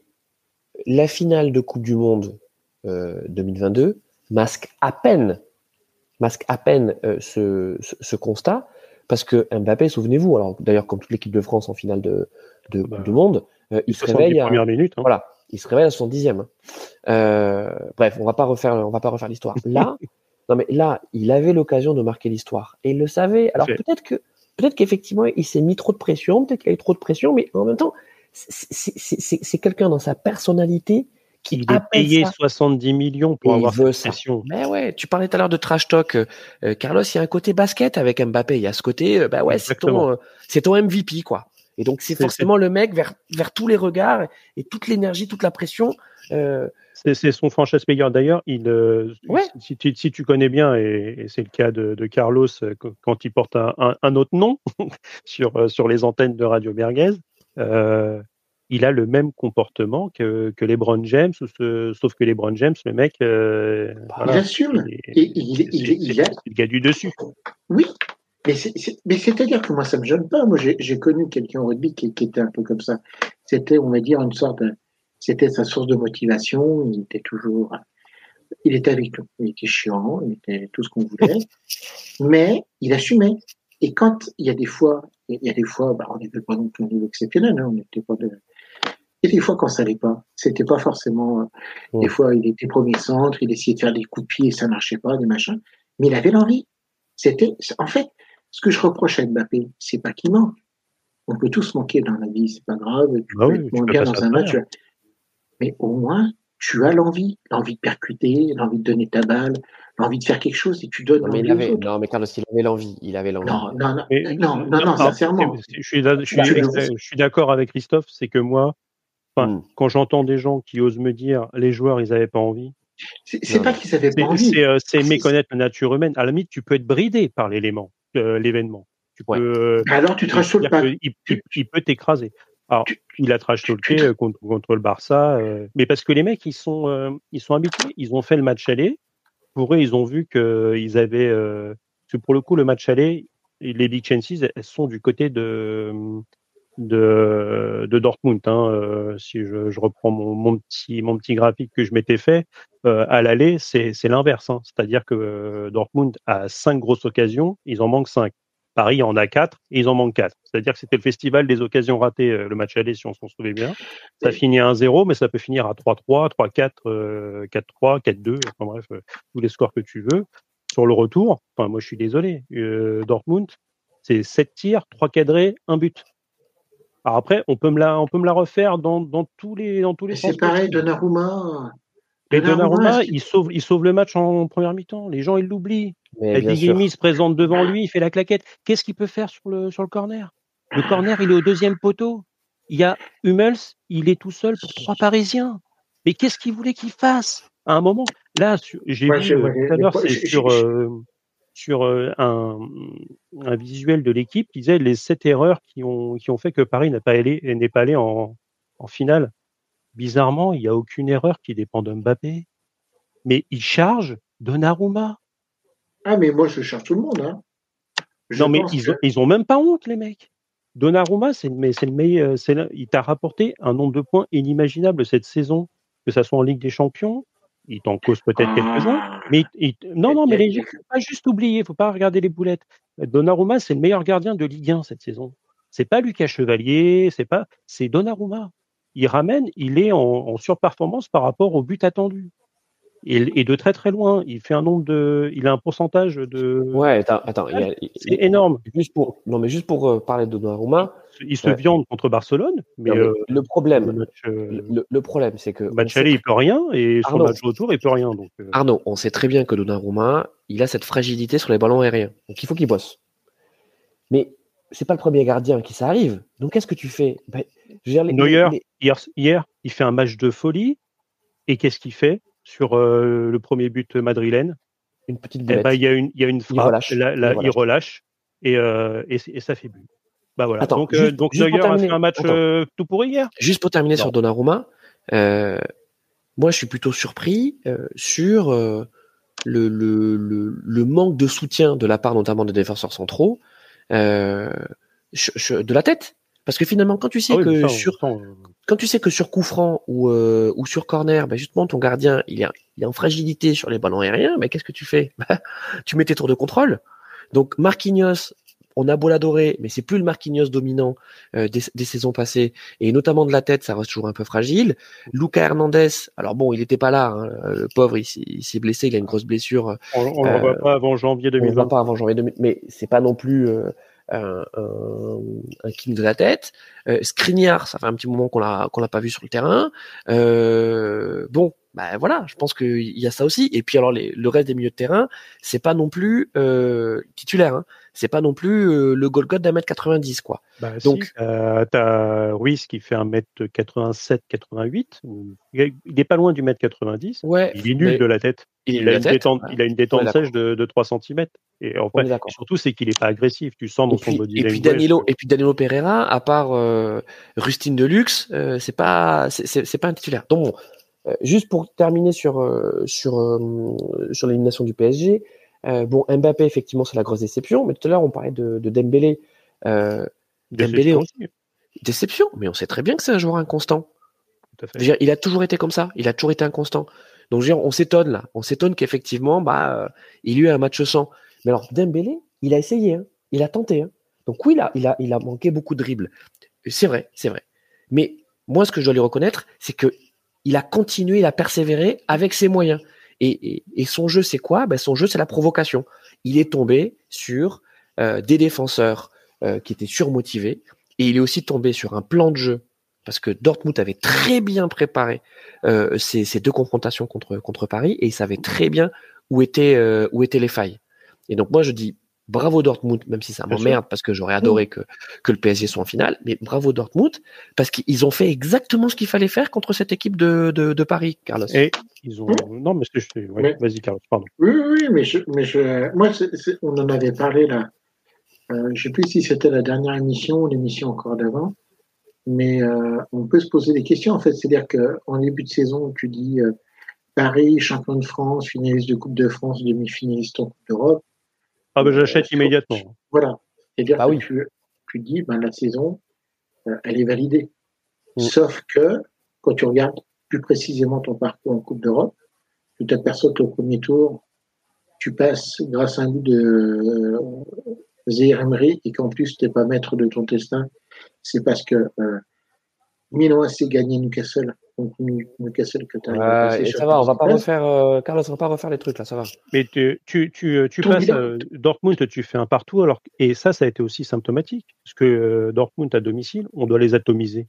la finale de Coupe du Monde euh, deux mille vingt-deux masque à peine, masque à peine euh, ce, ce, ce constat, parce que Mbappé, souvenez-vous, alors d'ailleurs comme toute l'équipe de France en finale de, de bah, Coupe du Monde, euh, il se réveille à minutes, hein. voilà, il se réveille à soixante-dixième. Euh, bref, on va pas refaire, on va pas refaire l'histoire. Là, non mais là, il avait l'occasion de marquer l'histoire et il le savait. Alors peut-être que, peut-être qu'effectivement, il s'est mis trop de pression, peut-être qu'il y a eu trop de pression, mais en même temps. C'est, c'est, c'est, c'est quelqu'un dans sa personnalité qui il est payé ça. soixante-dix millions pour et avoir cette ça. pression. Mais ouais, tu parlais tout à l'heure de trash talk, euh, Carlos. Il y a un côté basket avec Mbappé. Il y a ce côté, euh, bah ouais, c'est ton, euh, c'est ton M V P quoi. Et donc c'est, c'est forcément c'est... le mec vers vers tous les regards et toute l'énergie, toute la pression. Euh... C'est, c'est son franchise player d'ailleurs. Il, euh, ouais. si, tu, si tu connais bien, et, et c'est le cas de, de Carlos quand il porte un, un, un autre nom sur sur les antennes de Radio Merguez. Euh, il a le même comportement que, que LeBron James, ou ce, sauf que LeBron James, le mec, euh, il voilà, assume. il est- Et il, il, c'est, il c'est, a... c'est le gars du dessus. Oui, mais, c'est, c'est, mais c'est-à-dire que moi, ça me gêne pas. Moi, j'ai, j'ai connu quelqu'un au rugby qui, qui était un peu comme ça. C'était, on va dire, une sorte de... C'était sa source de motivation. Il était toujours... Il était avec nous. Il était chiant, il était tout ce qu'on voulait. Mais il assumait. Et quand il y a des fois... Il y a des fois, bah, on n'était pas non plus un niveau exceptionnel. Hein, on n'était pas de... Et des fois, quand ça allait pas, c'était pas forcément... Ouais. Des fois, il était premier centre, il essayait de faire des coups de pied et ça marchait pas, des machins. Mais il avait l'envie. C'était... En fait... Ce que je reproche à Mbappé, c'est pas qu'il manque. On peut tous manquer dans la vie, c'est pas grave. Tu Bah peux oui, être tu moins peux bien pas dans un match, s'abstenir. mais au moins tu as l'envie, l'envie de percuter, l'envie de donner ta balle, l'envie de faire quelque chose et tu donnes Non, mais il l'envie aux avait, autres. non, mais Carlos, il avait l'envie. Il avait l'envie. Non, non, non, Mais, non, non, non, alors, sincèrement. c'est- c'est- je suis, je suis, Tu le exa- je suis d'accord avec Christophe, c'est que moi, enfin, Hmm. quand j'entends des gens qui osent me dire les joueurs, ils avaient pas envie, C'est, c'est Non, pas non. qu'ils avaient pas c'est, envie. c'est, euh, c'est C'est- méconnaître la nature humaine. À la limite, tu peux être bridé par l'élément, euh, l'événement. Tu Ouais. peux, euh, Alors tu te raches sur le c'est-à-dire pack. qu'il il, il peut t'écraser. Alors, Tu- il a trash tu- talké tu- euh, contre, contre le Barça, euh, mais parce que les mecs, ils sont, euh, ils sont habitués. Ils ont fait le match aller. Pour eux, ils ont vu que ils avaient, euh, parce que pour le coup, le match aller, les Big Chances, elles sont du côté de de, de Dortmund. Hein, euh, si je, je reprends mon, mon petit mon petit graphique que je m'étais fait euh, à l'aller, c'est c'est l'inverse. Hein, c'est-à-dire que euh, Dortmund a cinq grosses occasions, ils en manquent cinq. Paris en a quatre et ils en manquent quatre. C'est-à-dire que c'était le festival des occasions ratées, euh, le match aller, si on s'en souvient bien. Ça finit à un zéro, mais ça peut finir à trois trois, trois quatre, euh, quatre trois, quatre deux, enfin bref, euh, tous les scores que tu veux. Sur le retour, enfin moi je suis désolé, euh, Dortmund, c'est sept tirs, trois cadrés, un but. Alors après, on peut me la, on peut me la refaire dans, dans tous les, dans tous les sens. C'est pareil, possibles. Donnarumma. Mais Donnarumma, Donnarumma, est-ce que- il sauve, il sauve le match en première mi-temps. Les gens, ils l'oublient. Mais bien sûr. Adeyemi se présente devant lui, il fait la claquette. Qu'est-ce qu'il peut faire sur le, sur le corner? Le corner, il est au deuxième poteau. Il y a Hummels, il est tout seul pour trois Parisiens. Mais qu'est-ce qu'il voulait qu'il fasse? À un moment, là, sur- j'ai Ouais, vu je- euh, ouais, tout à les- l'heure, les- c'est je- sur, je- euh, sur euh, un, un visuel de l'équipe qui disait les sept erreurs qui ont, qui ont fait que Paris n'est pas allé, n'est pas allé en, en finale. Bizarrement, il n'y a aucune erreur qui dépend de Mbappé. Mais il charge Donnarumma. Ah, mais moi, je cherche tout le monde. Hein. Je Non, mais pense ils que... ont, ils ont même pas honte, les mecs. Donnarumma, c'est, mais c'est le meilleur, c'est le- il t'a rapporté un nombre de points inimaginable cette saison, que ça soit en Ligue des Champions. Il t'en cause peut-être quelques-uns, Ah, mais il- il- non, non, mais les gens, faut pas juste oublier, faut pas regarder les boulettes. Donnarumma, c'est le meilleur gardien de Ligue un cette saison. C'est pas Lucas Chevalier, c'est pas, c'est Donnarumma. Il ramène, il est en, en surperformance par rapport au but attendu. Et, et de très très loin, il fait un nombre de, il a un pourcentage de, Ouais, attends, attends. il y a- il- c'est énorme. Juste pour, non, mais juste pour euh, parler de Donnarumma, Il se euh, viande contre Barcelone, mais, non, mais euh, le le problème, match, euh, le, le- le problème, c'est que le on match sait aller, très- il peut rien, et sur Arnaud. le match retour, il peut rien. Donc, euh, Arnaud, on sait très bien que Donnarumma, il a cette fragilité sur les ballons aériens. Donc il faut qu'il bosse. Mais c'est pas le premier gardien qui ça arrive. Donc qu'est-ce que tu fais? Ben, je veux dire, les- Neuer, les- hier, hier, il fait un match de folie, et qu'est-ce qu'il fait sur euh, le premier but madrilène? une petite Eh boulette. ben, il y a une, il y a une frappe, relâche. là, là, Il il relâche, et, euh, et, et ça fait but. Bah voilà. Attends, donc, euh, juste- donc juste pour Neuer a terminer. fait un match Attends. euh, tout pourri hier. Juste pour terminer Non. sur Donnarumma, euh, moi je suis plutôt surpris euh, sur euh, le, le, le, le manque de soutien de la part notamment des défenseurs centraux euh, ch- ch- de la tête. Parce que finalement, quand tu sais Ah oui, que mais ça, sur attends, euh, quand tu sais que sur coup franc ou euh, ou sur corner, ben justement ton gardien il est il est en fragilité sur les ballons aériens, ben qu'est-ce que tu fais? Bah, tu mets tes tours de contrôle. Donc Marquinhos, on a beau l'adorer, mais c'est plus le Marquinhos dominant euh, des, des saisons passées, et notamment de la tête, ça reste toujours un peu fragile. Lucas Hernandez, alors bon, il était pas là, hein, le pauvre, il, s'est- il s'est blessé, il a une grosse blessure. on, on le Euh, revoit pas avant janvier On le voit deux mille vingt. pas avant janvier deux mille, mais c'est pas non plus euh, un, un, un king de la tête. Euh, Skriniar, ça fait un petit moment qu'on l'a qu'on l'a pas vu sur le terrain. Euh, bon, bah voilà, je pense qu'il y a ça aussi. Et puis alors les, le reste des milieux de terrain, c'est pas non plus euh, titulaire, hein. C'est pas non plus euh, le Golgoth d'un mètre quatre-vingt-dix, quoi. Bah, Donc si, euh, t'as Ruiz qui fait un mètre quatre-vingt-sept, quatre-vingt-huit. Il est pas loin du mètre quatre-vingt-dix. ouais, Il est nul de la tête. il, Il a, une tête, détente, ouais. il a une détente sèche de, de trois centimètres. Et en fait, et surtout, c'est qu'il est pas agressif. Tu sens dans et son puis, body et language. Puis Danilo, que... Et puis Danilo Pereira, à part euh, Rustine Deluxe, euh, c'est pas, c'est, c'est, c'est pas un titulaire. Donc bon, euh, juste pour terminer sur euh, sur euh, sur l'élimination du P S G, euh, bon Mbappé effectivement c'est la grosse déception, mais tout à l'heure on parlait de, de Dembélé. Euh, Dembélé, on... déception, mais on sait très bien que c'est un joueur inconstant. Tout à fait. Dire, il a toujours été comme ça, il a toujours été inconstant. Donc dire, on s'étonne là, on s'étonne qu'effectivement, bah, euh, il y a eu un match sans. Mais alors Dembélé, il a essayé, hein, il a tenté. Hein. Donc oui, il a, il a, il a manqué beaucoup de dribbles. C'est vrai, c'est vrai. Mais moi, ce que je dois lui reconnaître, c'est que il a continué, il a persévéré avec ses moyens. Et, et, et son jeu, c'est quoi? Ben, son jeu, c'est la provocation. Il est tombé sur euh, des défenseurs euh, qui étaient surmotivés. Et il est aussi tombé sur un plan de jeu, parce que Dortmund avait très bien préparé euh, ces, ces deux confrontations contre, contre Paris, et il savait très bien où étaient, euh, où étaient les failles. Et donc moi, je dis bravo Dortmund, même si ça m'emmerde, parce que j'aurais adoré que, que le P S G soit en finale, mais bravo Dortmund, parce qu'ils ont fait exactement ce qu'il fallait faire contre cette équipe de, de, de Paris, Carlos. Et ils ont... Mmh. Non, mais c'est... Ouais, mais... Vas-y, Carlos, pardon. Oui, oui, mais, je, mais je... moi, c'est, c'est... on en avait parlé là. Euh, je ne sais plus si c'était la dernière émission ou l'émission encore d'avant, mais euh, on peut se poser des questions en fait. C'est-à-dire qu'en début de saison, tu dis euh, Paris, champion de France, finaliste de Coupe de France, demi-finaliste en Coupe d'Europe. Ah ben j'achète euh, immédiatement. Sur, voilà. C'est-à-dire bah que oui. tu, tu dis ben, la saison, euh, elle est validée. Mmh. Sauf que quand tu regardes plus précisément ton parcours en Coupe d'Europe, tu t'aperçois que le premier tour, tu passes grâce à un but de euh, Zaïre Emery et qu'en plus tu n'es pas maître de ton destin. C'est parce que euh, Milan A C gagné Newcastle. Donc Newcastle que tu as ouais, et ça va, on va pas place. refaire euh, Carlos, on va pas refaire les trucs là, ça va. Mais tu tu tu, tu passes euh, Dortmund, tu fais un partout alors et ça ça a été aussi symptomatique parce que euh, Dortmund à domicile, on doit les atomiser.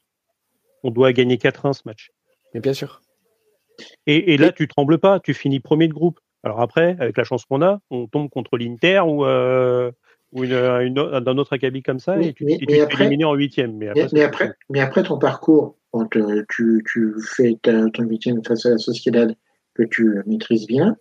On doit gagner quatre un ce match. Mais bien sûr. Et, et là et... tu trembles pas, tu finis premier de groupe. Alors après, avec la chance qu'on a, on tombe contre l'Inter ou euh, ou une, une, d'un autre acabit comme ça, mais, et tu, mais, et tu mais te après, fais éliminer en huitième. Mais après, mais, mais après, mais après ton parcours, quand euh, tu, tu fais ta, ton huitième face à la Sociedad que tu maîtrises bien,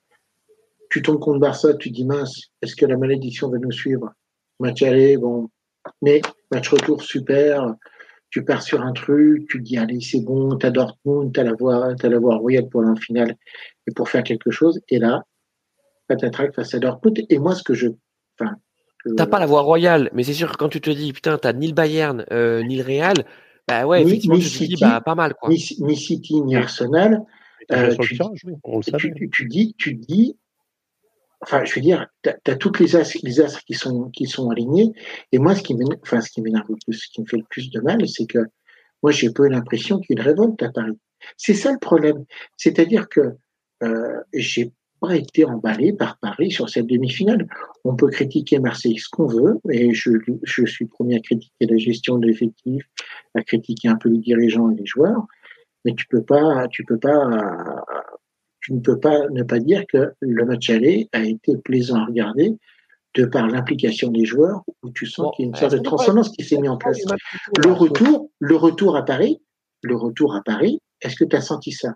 tu tombes contre Barça, tu dis mince, est-ce que la malédiction va nous suivre? Match aller, bon, mais match retour super, tu pars sur un truc, tu te dis allez c'est bon, t'as Dortmund, t'as la voie, t'as la voie royale pour aller en finale et pour faire quelque chose, et là, patatrac face à Dortmund. Et moi, ce que je, enfin, T'as pas la voie royale, mais c'est sûr que quand tu te dis, putain, t'as ni le Bayern, euh, ni le Real, bah ouais, ni, effectivement, ni tu City, te dis, bah, pas mal, quoi. Ni, ni City, ni Arsenal. Euh, tu, tirage, oui, on le tu, tu, tu dis, tu dis, enfin, je veux dire, t'as, t'as toutes les astres, les astres qui sont, qui sont alignés. Et moi, ce qui m'énerve, enfin, ce qui m'énerve le plus, ce qui me fait le plus de mal, c'est que moi, j'ai pas eu l'impression qu'il y ait une révolte à Paris. C'est ça le problème. C'est-à-dire que, euh, j'ai pas été emballé par Paris sur cette demi-finale. On peut critiquer Marseille ce qu'on veut, et je, je suis premier à critiquer la gestion de l'effectif, à critiquer un peu les dirigeants et les joueurs, mais tu peux pas, tu peux pas, tu ne peux pas ne pas dire que le match aller a été plaisant à regarder de par l'implication des joueurs, où tu sens bon, qu'il y a une sorte de transcendance qui s'est mise en place. Le retour, le retour à Paris, le retour à Paris, est-ce que tu as senti ça?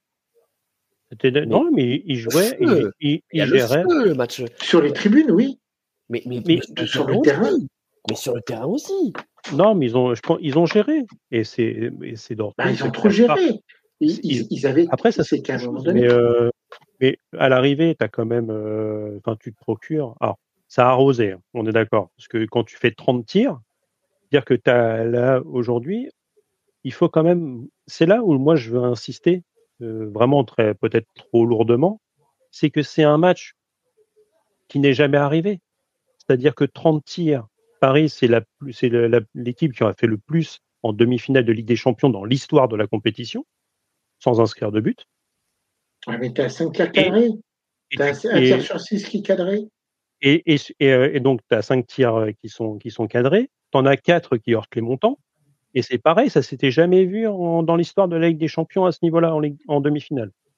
Mais, non, mais il jouait, il, il, il, il gérait. Le, le match. Sur les tribunes, oui. Mais, mais, mais, mais sur le terrain. Aussi. Mais sur le terrain aussi. Non, mais ils ont, je pense, ils ont géré. Et c'est, et c'est Dortmund. Bah, ils ont trop géré. Ils, ils, ils avaient. Après, ça c'est qu'à un moment donné. Mais, euh, mais à l'arrivée, t'as quand même, euh, enfin, tu te procures. Alors, ça a arrosé. Hein, on est d'accord. Parce que quand tu fais trente tirs, dire que t'as là aujourd'hui, il faut quand même. C'est là où moi je veux insister. Euh, vraiment très peut-être trop lourdement, c'est que c'est un match qui n'est jamais arrivé. C'est-à-dire que trente tirs, Paris, c'est, la, c'est la, la, l'équipe qui a fait le plus en demi-finale de Ligue des Champions dans l'histoire de la compétition, sans inscrire de but. Ouais, mais t'as cinq tirs cadrés. Et, t'as et, un tir sur six qui est cadré. Et, et, et, et donc, t'as cinq tirs qui sont, qui sont cadrés. T'en as quatre qui heurtent les montants. Et c'est pareil, ça s'était jamais vu en, dans l'histoire de la Ligue des Champions à ce niveau-là, en, en demi-finale.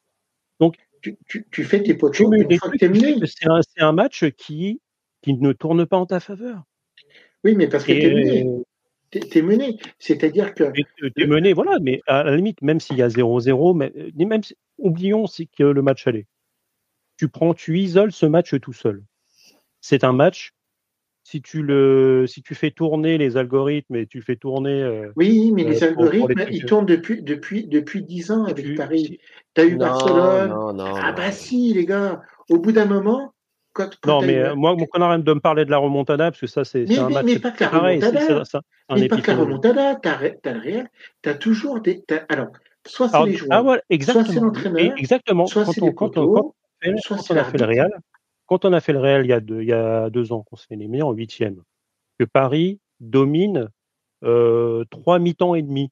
Donc, tu, tu, tu fais tes pots de chaud une fois que t'es mené. C'est un, c'est un match qui, qui ne tourne pas en ta faveur. Oui, mais parce que t'es mené. T'es, t'es mené. C'est-à-dire que. T'es mené, voilà, mais à la limite, même s'il y a zéro zéro, mais même si, oublions c'est que le match allait. Tu prends, tu isoles ce match tout seul. C'est un match. Si tu le, si tu fais tourner les algorithmes et tu fais tourner. Euh, oui, mais euh, les algorithmes, pour, pour les ils tournent depuis depuis depuis dix ans avec tu, Paris. si... T'as eu non, Barcelone. Non, non, ah non, bah non. si, les gars. Au bout d'un moment, quand, quand non, mais eu... moi, mon connard, de me parler de la remontada parce que ça, c'est, mais, c'est un mais, match. mais pas que la pareil, remontada. c'est, c'est, c'est un mais pas que la épiphénomène. remontada. T'as, t'as le réel. T'as toujours des. T'as... Alors, soit c'est Alors, les joueurs, ah ouais, soit c'est exactement. l'entraîneur, Exactement. soit Quand c'est on, les quand on, quand poteaux, on, fait, soit quand c'est on a fait le l'arbitre. Real, quand on a fait le Real il y a deux, il y a deux ans, qu'on s'est éliminé en huitième, que Paris domine euh, trois mi-temps et demi,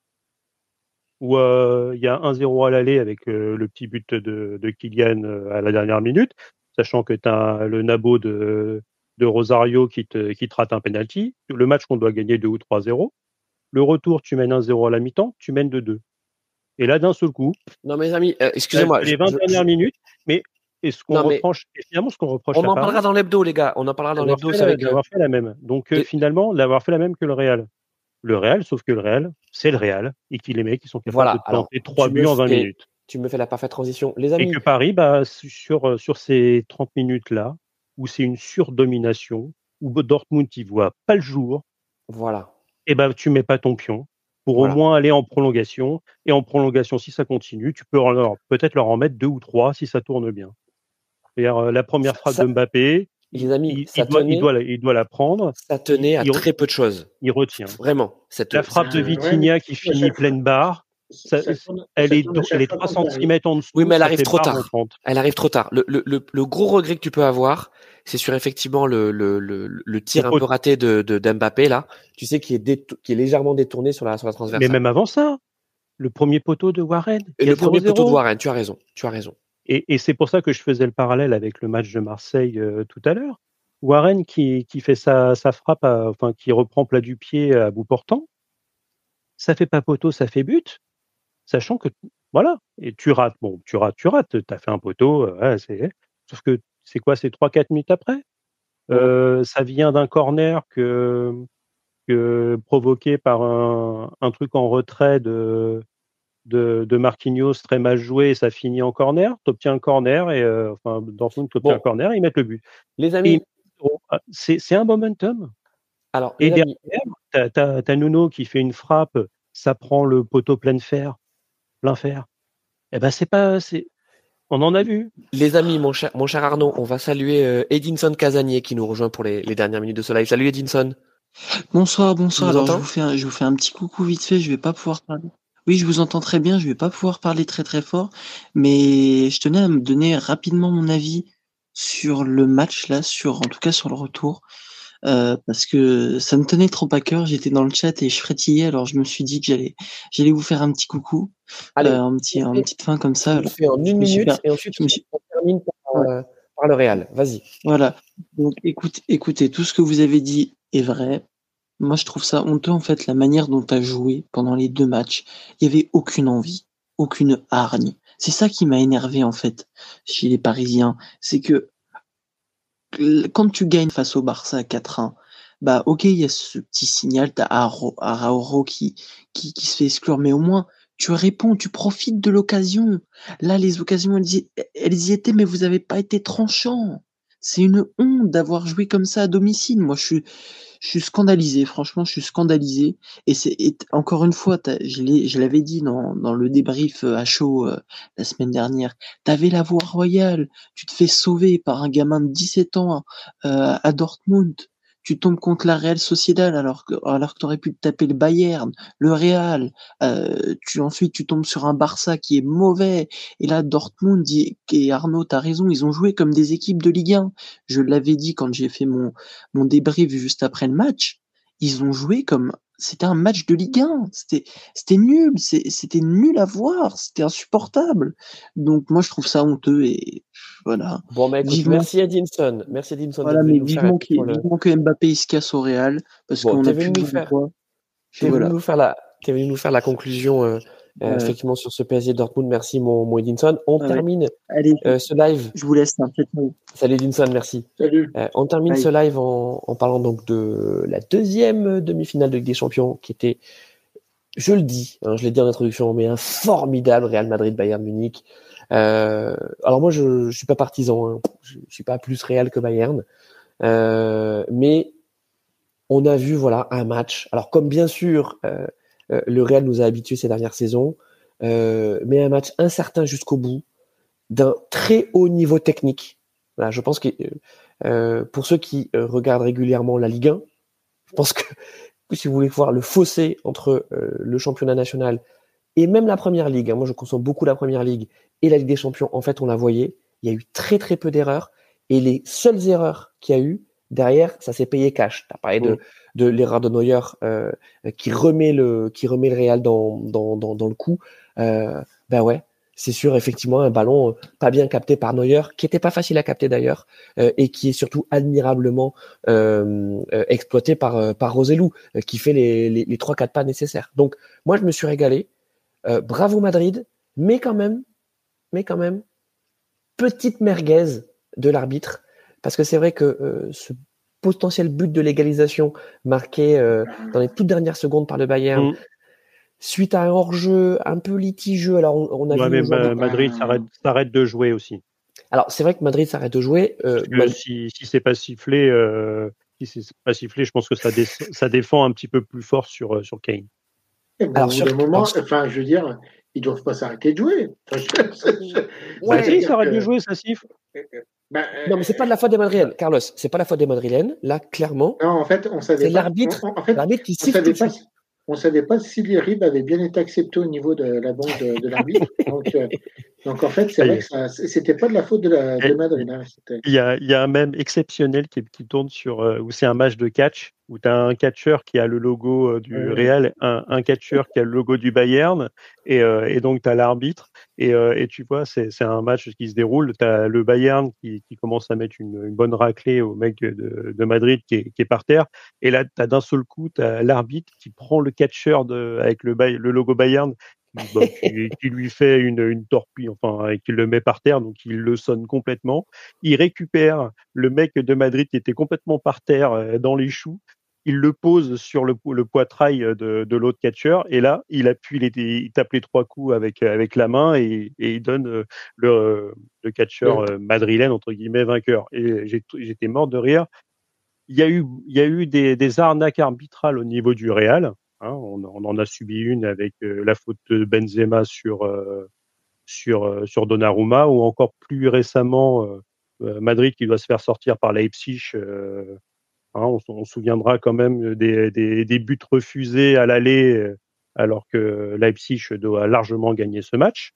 où euh, il y a un zéro à l'aller avec euh, le petit but de, de Kylian euh, à la dernière minute, sachant que tu as le nabo de, de Rosario qui te, qui te rate un penalty. Le match qu'on doit gagner deux ou trois zéro. Le retour, tu mènes un zéro à la mi-temps, tu mènes de deux. Et là, d'un seul coup, Non, mes amis, euh, excusez-moi. les vingt je, dernières je... minutes, mais et ce qu'on non, reproche, et finalement, ce qu'on reproche on à en Paris, parlera dans l'hebdo, les gars. On en parlera dans l'hebdo, c'est avec. D'avoir fait la même. Donc, et... finalement, d'avoir fait la même que le Real. Le Real, sauf que le Real, c'est le Real, et qu'il les mecs qui sont capables voilà, de planter alors, trois buts en vingt fais, minutes. Tu me fais la parfaite transition. Les amis. Et que Paris, bah, sur, sur ces trente minutes-là, où c'est une surdomination, où Dortmund n'y voit pas le jour, voilà. et bah, tu mets pas ton pion pour voilà. Au moins aller en prolongation. Et en prolongation, si ça continue, tu peux leur, peut-être leur en mettre deux ou trois si ça tourne bien. C'est-à-dire, la première ça, frappe ça, de Mbappé, les amis, il, ça il, doit, tenait, il, doit, il doit la prendre. Ça tenait il, à il, très peu de choses. Il retient. Vraiment. Cette, la frappe cette... de Vitinha ouais, qui finit pleine barre, ça, ça tourne, elle, est, elle est trois centimètres en dessous. Oui, mais elle arrive trop tard. Elle arrive trop tard. Le, le, le, le gros regret que tu peux avoir, c'est sur effectivement le, le, le, le tir le un peu raté de, de d'Mbappé là. Tu sais qui est, dé, qui est légèrement détourné sur la sur la transversale. Mais même avant ça, le premier poteau de Warren. Et le premier poteau de Warren. Tu as raison. Tu as raison. Et, et c'est pour ça que je faisais le parallèle avec le match de Marseille euh, tout à l'heure. Warren qui, qui fait sa, sa frappe, à, enfin qui reprend plat du pied à bout portant. Ça fait pas poteau, ça fait but. Sachant que, voilà, et tu rates, bon, tu rates, tu rates, t'as fait un poteau, euh, ouais, c'est, sauf que c'est quoi, c'est trois quatre minutes après euh, ça vient d'un corner que, que provoqué par un, un truc en retrait de, de, de Marquinhos très mal joué, et ça finit en corner, t'obtiens un corner, et euh, enfin, Dortmund t'obtient bon. un corner, et ils mettent le but. Les amis, et, c'est, c'est un momentum. Alors, et derrière, t'as, t'as, t'as Nuno qui fait une frappe, ça prend le poteau plein fer. plein fer. Eh ben c'est pas, c'est, on en a vu. Les amis, mon cher, mon cher Arnaud, on va saluer euh, Edinson Casanier qui nous rejoint pour les, les dernières minutes de ce live. Salut Edinson. Bonsoir, bonsoir. Alors je vous fais, un, je vous fais un petit coucou vite fait. Je vais pas pouvoir parler. Oui, je vous entends très bien. Je vais pas pouvoir parler très très fort, mais je tenais à me donner rapidement mon avis sur le match là, sur en tout cas sur le retour. Euh, parce que ça me tenait trop à cœur, j'étais dans le chat et je frétillais, alors je me suis dit que j'allais, j'allais vous faire un petit coucou, Allez, euh, un petit, un petite fin comme ça. On le fait en une minute super, et ensuite me suis... on termine par, ouais. euh, par le Real. Vas-y. Voilà. Donc écoute, écoutez, tout ce que vous avez dit est vrai. Moi, je trouve ça honteux en fait la manière dont tu as joué pendant les deux matchs. Il y avait aucune envie, aucune hargne. C'est ça qui m'a énervé en fait chez les Parisiens, c'est que quand tu gagnes face au Barça quatre un, bah ok, il y a ce petit signal, t'as Araújo qui, qui, qui se fait exclure, mais au moins tu réponds, tu profites de l'occasion. Là, les occasions, elles y, elles y étaient, mais vous avez pas été tranchant. C'est une honte d'avoir joué comme ça à domicile. Moi, je suis, je suis scandalisé. Franchement, je suis scandalisé. Et c'est et encore une fois, je, l'ai, je l'avais dit dans, dans le débrief à chaud euh, la semaine dernière. T'avais la voie royale. Tu te fais sauver par un gamin de dix-sept ans euh, à Dortmund. Tu tombes contre la Real Sociedad alors que alors que t'aurais pu te taper le Bayern, le Real. Euh, tu ensuite tu tombes sur un Barça qui est mauvais. Et là Dortmund dit, et Arnaud t'as raison, ils ont joué comme des équipes de Ligue un. Je l'avais dit quand j'ai fait mon mon débrief juste après le match. Ils ont joué comme c'était un match de Ligue un. C'était c'était nul, c'est, c'était nul à voir, c'était insupportable. Donc moi je trouve ça honteux et voilà. Bon bah écoute, vivement... merci Edinson, merci Edinson. Voilà, mais vivement, qu le... vivement que Mbappé il se casse au Real parce bon, qu'on a pu nous faire, t'es voilà. venu nous faire la, t'es venu nous faire la conclusion euh, Euh, Ouais. Effectivement, sur ce P S G Dortmund, merci mon, mon Edinson. On Ah ouais. termine Allez, euh, ce live. je vous laisse. Hein, faites-moi. Salut Edinson, merci. Salut. Euh, on termine Bye. ce live en, en parlant donc de la deuxième demi-finale de Ligue des Champions, qui était, je le dis, hein, je l'ai dit en introduction, mais un formidable Real Madrid-Bayern Munich. Euh, alors moi, je, je suis pas partisan, hein, je, je suis pas plus Real que Bayern, euh, mais on a vu voilà un match. Alors comme bien sûr, euh, euh, le Real nous a habitués ces dernières saisons, euh, mais un match incertain jusqu'au bout, d'un très haut niveau technique. Voilà, je pense que euh, pour ceux qui euh, regardent régulièrement la Ligue un, je pense que si vous voulez voir le fossé entre euh, le championnat national et même la Première Ligue, hein, moi je consomme beaucoup la Première Ligue et la Ligue des Champions, en fait on la voyait, il y a eu très très peu d'erreurs et les seules erreurs qu'il y a eu derrière, ça s'est payé cash. Tu as parlé de, de l'erreur de Neuer euh, qui remet le qui remet le Real dans dans dans, dans le coup. Euh, ben ouais, c'est sûr, effectivement, un ballon pas bien capté par Neuer, qui était pas facile à capter d'ailleurs, euh, et qui est surtout admirablement euh, euh, exploité par euh, par Roselu, euh, qui fait les les, les trois quatre pas nécessaires. Donc moi je me suis régalé. Euh, bravo Madrid, mais quand même, mais quand même, petite merguez de l'arbitre, parce que c'est vrai que euh, ce potentiel but de l'égalisation marqué euh, dans les toutes dernières secondes par le Bayern. Mmh. Suite à un hors-jeu un peu litigieux, alors on, on a Ouais, vu mais Ma- Madrid s'arrête, s'arrête de jouer aussi. Alors c'est vrai que Madrid s'arrête de jouer. Euh, Parce que Madrid... si si c'est pas sifflé, euh, si c'est pas sifflé, je pense que ça dé- ça défend un petit peu plus fort sur sur Kane. Bon, Alors au sur bout d'un moment, alors, enfin, je veux dire, ils doivent pas s'arrêter de jouer. Enfin, je- je- je- Ouais. Bah, ça veut si, dire ça arrête que- de jouer, ça siffle. Ben, non mais c'est pas de la faute des Madrilènes, Carlos. C'est pas la faute des Madrilènes. Là clairement, non, en fait, on savait c'est pas. l'arbitre, on- en fait, l'arbitre qui on siffle tout savait de pas. suite. On savait pas si les ribs avaient bien été acceptés au niveau de la banque de, de l'arbitre. Donc, euh, donc, en fait, c'est Ça y vrai est. que ça, c'était pas de la faute de, la, de Et- Madrid. Hein, c'était- Il y a, il y a un mème exceptionnel qui, qui tourne sur euh, où c'est un match de catch où tu as un catcheur qui a le logo euh, du Ouais. Real, un, un catcheur qui a le logo du Bayern et, euh, et donc tu as l'arbitre et, euh, et tu vois c'est, c'est un match qui se déroule, tu as le Bayern qui, qui commence à mettre une, une bonne raclée au mec de, de Madrid qui est, qui est par terre et là tu as d'un seul coup tu as l'arbitre qui prend le catcheur de, avec le, Bay- le logo Bayern bah, qui, qui lui fait une, une torpille, enfin, et qui le met par terre, donc il le sonne complètement. Il récupère le mec de Madrid qui était complètement par terre euh, dans les choux. Il le pose sur le, le poitrail de, de l'autre catcheur et là, il appuie, les, il tape les trois coups avec, avec la main et, et il donne euh, le, le catcheur euh, madrilène, entre guillemets, vainqueur. Et j'ai, j'étais mort de rire. Il y a eu, il y a eu des, des arnaques arbitrales au niveau du Real. Hein, on, on en a subi une avec euh, la faute de Benzema sur euh, sur euh, sur Donnarumma ou encore plus récemment euh, euh, Madrid qui doit se faire sortir par Leipzig. Euh, hein, on, on se souviendra quand même des, des, des buts refusés à l'aller euh, alors que Leipzig doit largement gagner ce match.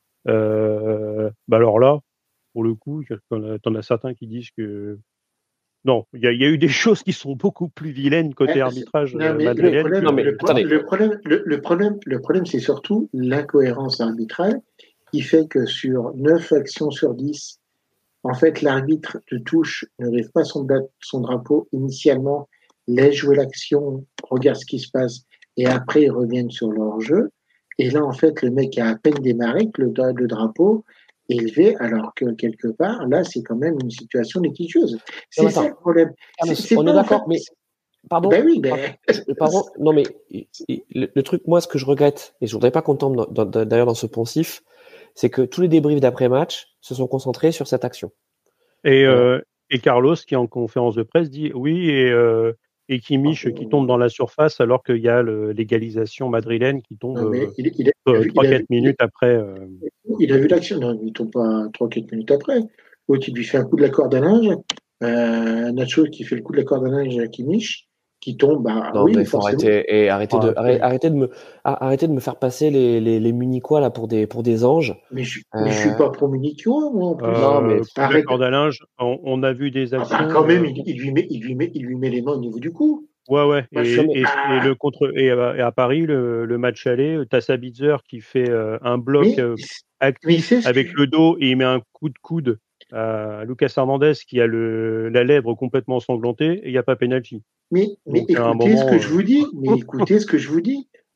Euh, bah alors là, pour le coup, t'en as certains qui disent que non, il y, y a eu des choses qui sont beaucoup plus vilaines côté Eh, arbitrage non, mais madrilène. le problème, Non, mais le, attendez. le problème, le, le problème, le problème, c'est surtout l'incohérence arbitrale qui fait que sur neuf actions sur dix, en fait, l'arbitre de touche ne lève pas son, son drapeau initialement, laisse jouer l'action, regarde ce qui se passe, et après ils reviennent sur leur jeu. Et là, en fait, le mec a à peine démarré que le, le drapeau est élevé, alors que quelque part, là, c'est quand même une situation litigieuse. C'est ça le problème. C'est, c'est on est d'accord, en fait, mais pardon. Ben oui, mais... Pardon. Non, mais le, le truc, moi, ce que je regrette, et je voudrais pas qu'on tombe dans, dans, d'ailleurs dans ce poncif, c'est que tous les débriefs d'après-match se sont concentrés sur cette action. Et, euh, et Carlos, qui en conférence de presse, dit oui, et, euh, et Kimmich qui tombe dans la surface alors qu'il y a le, l'égalisation madrilène qui tombe non, mais euh, il, il a, euh, il trois quatre minutes il, après. Euh... Il a vu l'action, non, il ne tombe pas trois quatre minutes après. L'autre, il lui fait un coup de la corde à linge. Euh, Nacho qui fait le coup de la corde à linge à Kimmich, qui tombe. Bah, non, oui, mais faut forcément. arrêter, et arrêter, Ah, de, arrêter, arrêter, de me, arrêter de me faire passer les, les, les Munichois là, pour, des, pour des anges. Mais je euh... ne suis pas pro-Munichois, moi, en plus. Euh, non, mais coup de la corde à linge, on, on a vu des actions. Ah, bah, quand même, euh... il, il, lui met, il, lui met, il lui met les mains au niveau du cou. Ouais, ouais. Moi, et, je... et, ah. et, le contre, et, à, et à Paris, le, le match aller, t'as Sabitzer qui fait euh, un bloc mais, euh, actif mais avec que... le dos et il met un coup de coude à Lucas Hernandez qui a le, la lèvre complètement ensanglantée et il n'y a pas pénalty. Mais, mais écoutez moment, ce que je vous dis. Mais écoutez ce que je vous dis.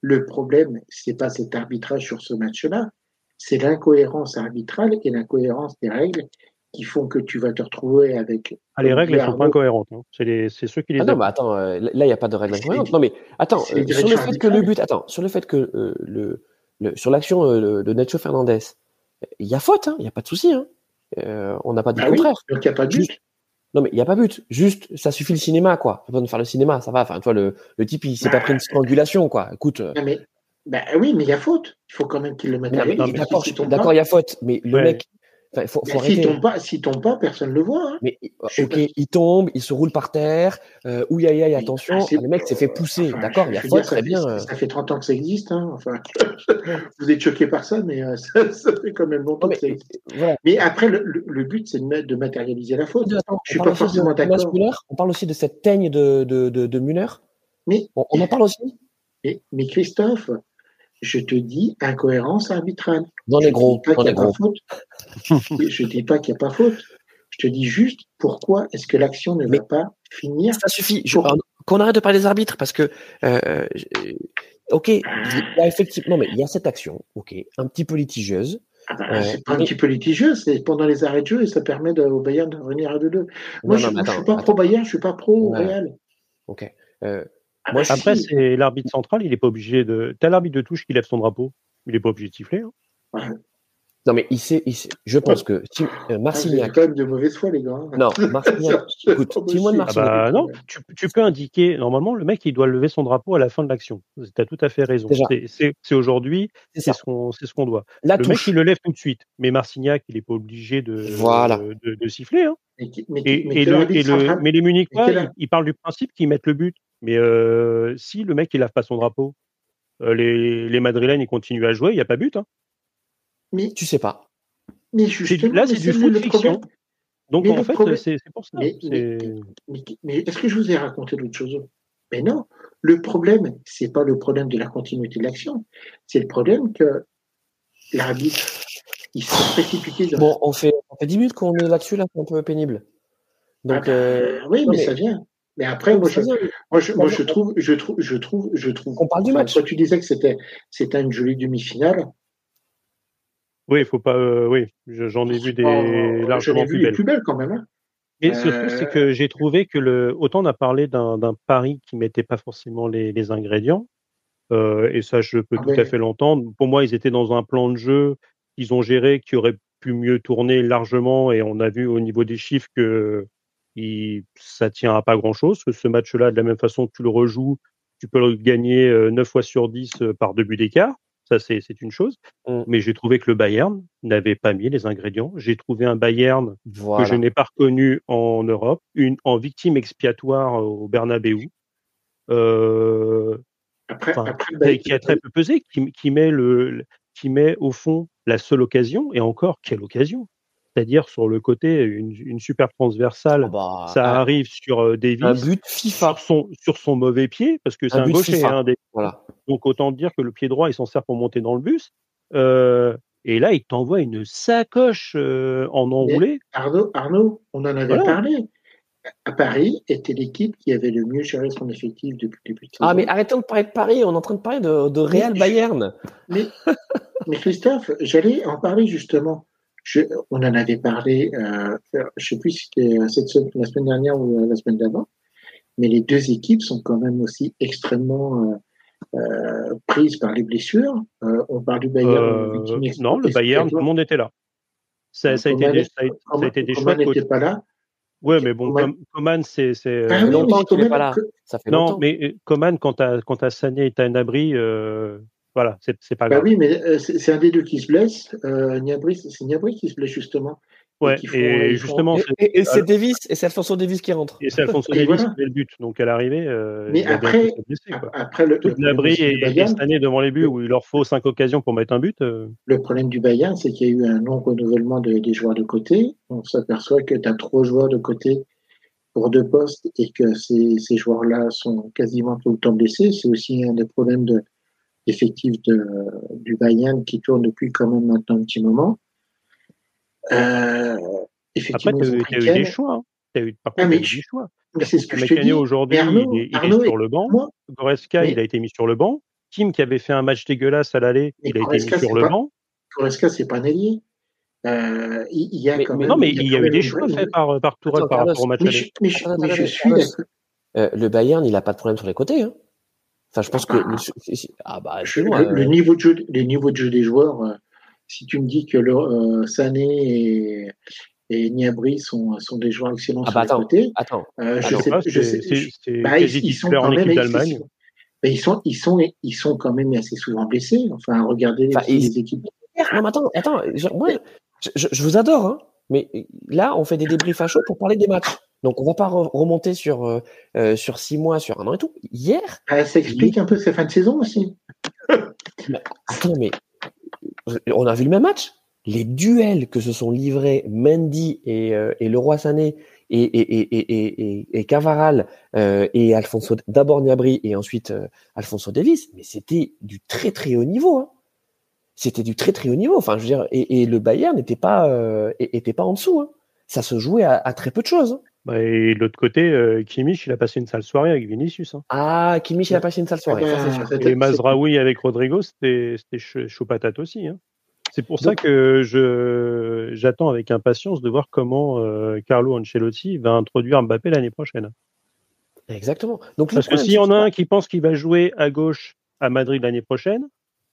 Le problème, c'est pas cet arbitrage sur ce match-là, c'est l'incohérence arbitrale et l'incohérence des règles qui font que tu vas te retrouver avec. Ah, les règles, elles sont pas incohérentes. Hein. C'est, les, c'est ceux qui les Ah non, appliquent. mais attends, euh, là, il n'y a pas de règles incohérentes. Non, mais attends, euh, sur le fait que le but, attends, sur le fait que euh, le, le, sur l'action euh, de Nacho Fernandez, il y a faute, il hein, n'y a pas de souci. Hein. Euh, on n'a pas dit ah le contraire. Oui, donc il n'y a pas de but. Juste, non, mais il n'y a pas but. Juste, ça suffit le cinéma, quoi. Pas besoin de faire le cinéma, ça va. Enfin, tu vois, le, le type, il s'est bah, pas pris une strangulation, quoi. Écoute. Non, mais, bah oui, mais il y a faute. Il faut quand même qu'il le mette à l'aise. D'accord, si d'accord, il y a faute. Mais le ouais. mec, il faut, faut bah, arrêter. S'il tombe pas, s'il tombe pas, personne ne le voit. Hein. Mais, ok, il tombe, il se roule par terre. Euh, ouïe, aïe, aïe, attention. Ah, le mec s'est fait pousser. Enfin, d'accord, il y a faute, dire, très ça bien. Fait, ça fait trente ans que ça existe. Hein. Enfin, vous êtes choqués par ça, mais euh, ça, ça fait quand même longtemps non, mais, que ça existe. Voilà. Mais après, le, le, le but, c'est de, de matérialiser la faute. Attends, je suis pas forcément de, d'accord. Müller, on parle aussi de cette teigne de, de, de, de Müller. Mais, on, on en parle aussi. Mais, mais Christophe, je te dis incohérence arbitrale. Dans les gros, dans les gros. Je ne dis pas qu'il n'y a pas faute. Je te dis juste pourquoi est-ce que l'action ne mais va pas finir. Ça suffit. Je, alors, qu'on arrête de parler des arbitres parce que, euh, ok, il y a effectivement, mais il y a cette action, ok, un petit peu litigieuse. Ah ben, euh, c'est pas mais... un petit peu litigieux, c'est pendant les arrêts de jeu et ça permet de, au Bayern de revenir à deux deux. Moi, non, je ne suis pas pro Bayern, je suis pas pro ouais. Real. Ok. Euh, Ah Moi, bah, après, si. c'est l'arbitre central, il n'est pas obligé de. T'as l'arbitre de touche qui lève son drapeau, il n'est pas obligé de siffler. Hein. Ouais. Non, mais il sait, il sait. Je pense que Tim, euh, Marcignac. Ah, quand même de mauvaise foi, les gars. Hein. Non, Marcignac. Écoute, Timon Marcignac. Ah bah, non, tu, tu peux indiquer. Normalement, le mec, il doit lever son drapeau à la fin de l'action. Tu as tout à fait raison. C'est, c'est, c'est aujourd'hui, c'est, c'est, ce qu'on, c'est ce qu'on doit. La le touche. mec, il le lève tout de suite. Mais Marcignac, il n'est pas obligé de, voilà. de, de, de siffler. Hein. Mais, mais, et, mais, et, le, et le, mais les Munichois, ils, ils parlent du principe qu'ils mettent le but. Mais euh, si le mec, il lave pas son drapeau, euh, les, les Madrilènes, ils continuent à jouer, il n'y a pas but. Hein. Mais tu sais pas. Mais justement, là, c'est, mais c'est du foot fiction. Donc, mais en fait, problème... c'est, c'est pour ça. Mais, c'est... Mais, mais, mais est-ce que je vous ai raconté d'autres choses? Mais non. Le problème, c'est pas le problème de la continuité de l'action. C'est le problème que l'arbitre, il s'est précipité. Dans... Bon, on fait, on fait dix minutes qu'on est là-dessus, là, c'est un peu pénible. Donc, ah bah, euh... oui, mais, mais ça vient. Mais après, moi je, moi, je, moi, je trouve, je trouve, je trouve, je trouve. On parle du match. Toi, tu disais que c'était, c'était une jolie demi-finale. Oui, il faut pas. Euh, oui, j'en ai vu des oh, largement j'en ai vu plus belles. Les plus belles quand même. Hein. Et euh... surtout, c'est que j'ai trouvé que le. Autant on a parlé d'un, d'un pari qui mettait pas forcément les, les ingrédients, euh, et ça, je peux ah tout mais... à fait l'entendre. Pour moi, ils étaient dans un plan de jeu qu'ils ont géré, qui aurait pu mieux tourner largement, et on a vu au niveau des chiffres que il, ça tient à pas grand-chose. Que ce match-là, de la même façon que tu le rejoues, tu peux le gagner neuf fois sur dix par deux buts d'écart. Ça, c'est, c'est une chose. Mm. Mais j'ai trouvé que le Bayern n'avait pas mis les ingrédients. J'ai trouvé un Bayern voilà. que je n'ai pas reconnu en Europe, une, en victime expiatoire au Bernabéu. Euh, après, après, bah, qui a très peu pesé, qui, qui, met le, qui met au fond la seule occasion, et encore, quelle occasion! C'est-à-dire sur le côté, une, une super transversale, oh bah, ça un, arrive sur euh, Davis, un but FIFA. Sur son, sur son mauvais pied, parce que c'est un, un gaucher. Hein, des... voilà. Donc autant dire que le pied droit, il s'en sert pour monter dans le bus. Euh, et là, il t'envoie une sacoche euh, en enroulé. Mais Arnaud, Arnaud, on en avait voilà. parlé. À Paris était l'équipe qui avait le mieux géré son effectif depuis le début de saison. Ah, mais arrêtons de parler de Paris, on est en train de parler de, de Real mais, Bayern. Mais, mais Christophe, j'allais en parler justement. Je, on en avait parlé, euh, je ne sais plus si c'était cette semaine, la semaine dernière ou la semaine d'avant, mais les deux équipes sont quand même aussi extrêmement euh, euh, prises par les blessures. Euh, on parle du Bayern. Euh, non, le Bayern, tout le monde était là. Ça, ça, a, été des, ça, a, ça a été des choix. Coman n'était pas là. Ouais, mais bon, Coman, Coman c'est, c'est ah, oui, longtemps qu'il n'est pas là. Que... Ça fait non, longtemps. mais Coman, quand t'as quand t'as Sané et t'as Gnabry, euh, voilà, c'est, c'est pas bah grave. Oui, mais euh, c'est, c'est un des deux qui se blesse. Euh, Gnabry, c'est Gnabry qui se blesse justement. Ouais, et, font, et justement, font... et, et, et c'est Davis, et c'est Alphonso Davis qui rentre. Et c'est Alphonso Davis voilà. qui met le but. Donc à l'arrivée, euh, mais après, blessé, après le, le Gnabry et, et Sané devant les buts où il leur faut cinq occasions pour mettre un but. Euh... Le problème du Bayern, c'est qu'il y a eu un non renouvellement de, des joueurs de côté. On s'aperçoit que tu as trois joueurs de côté pour deux postes et que ces, ces joueurs-là sont quasiment tout le temps blessés. C'est aussi un des problèmes de, d'effectifs de, du Bayern qui tourne depuis quand même maintenant un petit moment. Euh, effectivement, Après, tu as eu des choix. Hein. T'as eu, par contre, ah, mais, eu des choix. Mais c'est ce que je te dis. Aujourd'hui, Arnaud, il est, il Arnaud est sur le banc. moi, Goretzka, mais... il a été mis sur le banc. Kim qui avait fait un match dégueulasse à l'aller, Mais il a été Goretzka, mis sur c'est le pas- banc. Goretzka, c'est pas un ailier. Euh, il il y a Mais- quand mais même. Non, mais il y a quand eu même des une- choix une- faits par, par Tourelle Attends, par Carlos, rapport au match Mais aller. je, mais je- Attends, mais attends, je attends, suis Carlos, d'accord. euh, le Bayern, il a pas de problème sur les côtés. Hein. Enfin, je pense Ah bah, que. le- si- si- ah bah, Je- excuse-moi. le, le euh, niveau de jeu, les niveaux de jeu des joueurs, euh, si tu me dis que le, euh, Sané et, et Gnabry sont, sont des joueurs excellents Ah sur bah les attends, côtés, attends. euh, Je je sais sais, pas, je c'est sais, c'est- je- c'est bah, quasi ils, ils sont titulaire en quand même équipe d'Allemagne. excessivement. Mais ils sont, ils sont, ils sont quand même assez souvent blessés. Enfin, regardez Enfin, les, ils- les équipes. Non, mais attends, attends. je- moi, je, je- je vous adore, hein. Mais là, on fait des débriefs à chaud pour parler des matchs. Donc, on va pas re- remonter sur euh, euh, sur six mois, sur un an et tout. Hier, Ah, ça explique un peu ces fins de saison aussi. mais- attends, mais on a vu le même match. Les duels que se sont livrés Mendy et, euh, et Leroy Sané et, et, et, et, et, et Cavaral euh, et Alfonso, d'abord Gnabry et ensuite euh, Alfonso Davies, mais c'était du très très haut niveau. Hein. C'était du très très haut niveau. Enfin, je veux dire, et, et le Bayern n'était pas euh, était pas en dessous. Hein. Ça se jouait à, à très peu de choses. Hein. Bah, et de l'autre côté, euh, Kimmich, il a passé une sale soirée avec Vinicius. Hein. Ah, Kimmich, il a passé une sale soirée, Ah ça bah, c'est sûr. c'était- Et Mazraoui avec Rodrigo, c'était c'était chaud, chaud patate aussi. Hein. C'est pour ça Donc- que je j'attends avec impatience de voir comment euh, Carlo Ancelotti va introduire Mbappé l'année prochaine. Exactement. Donc, le Parce que problème, s'il y en c'est a que- un qui pense qu'il va jouer à gauche à Madrid l'année prochaine,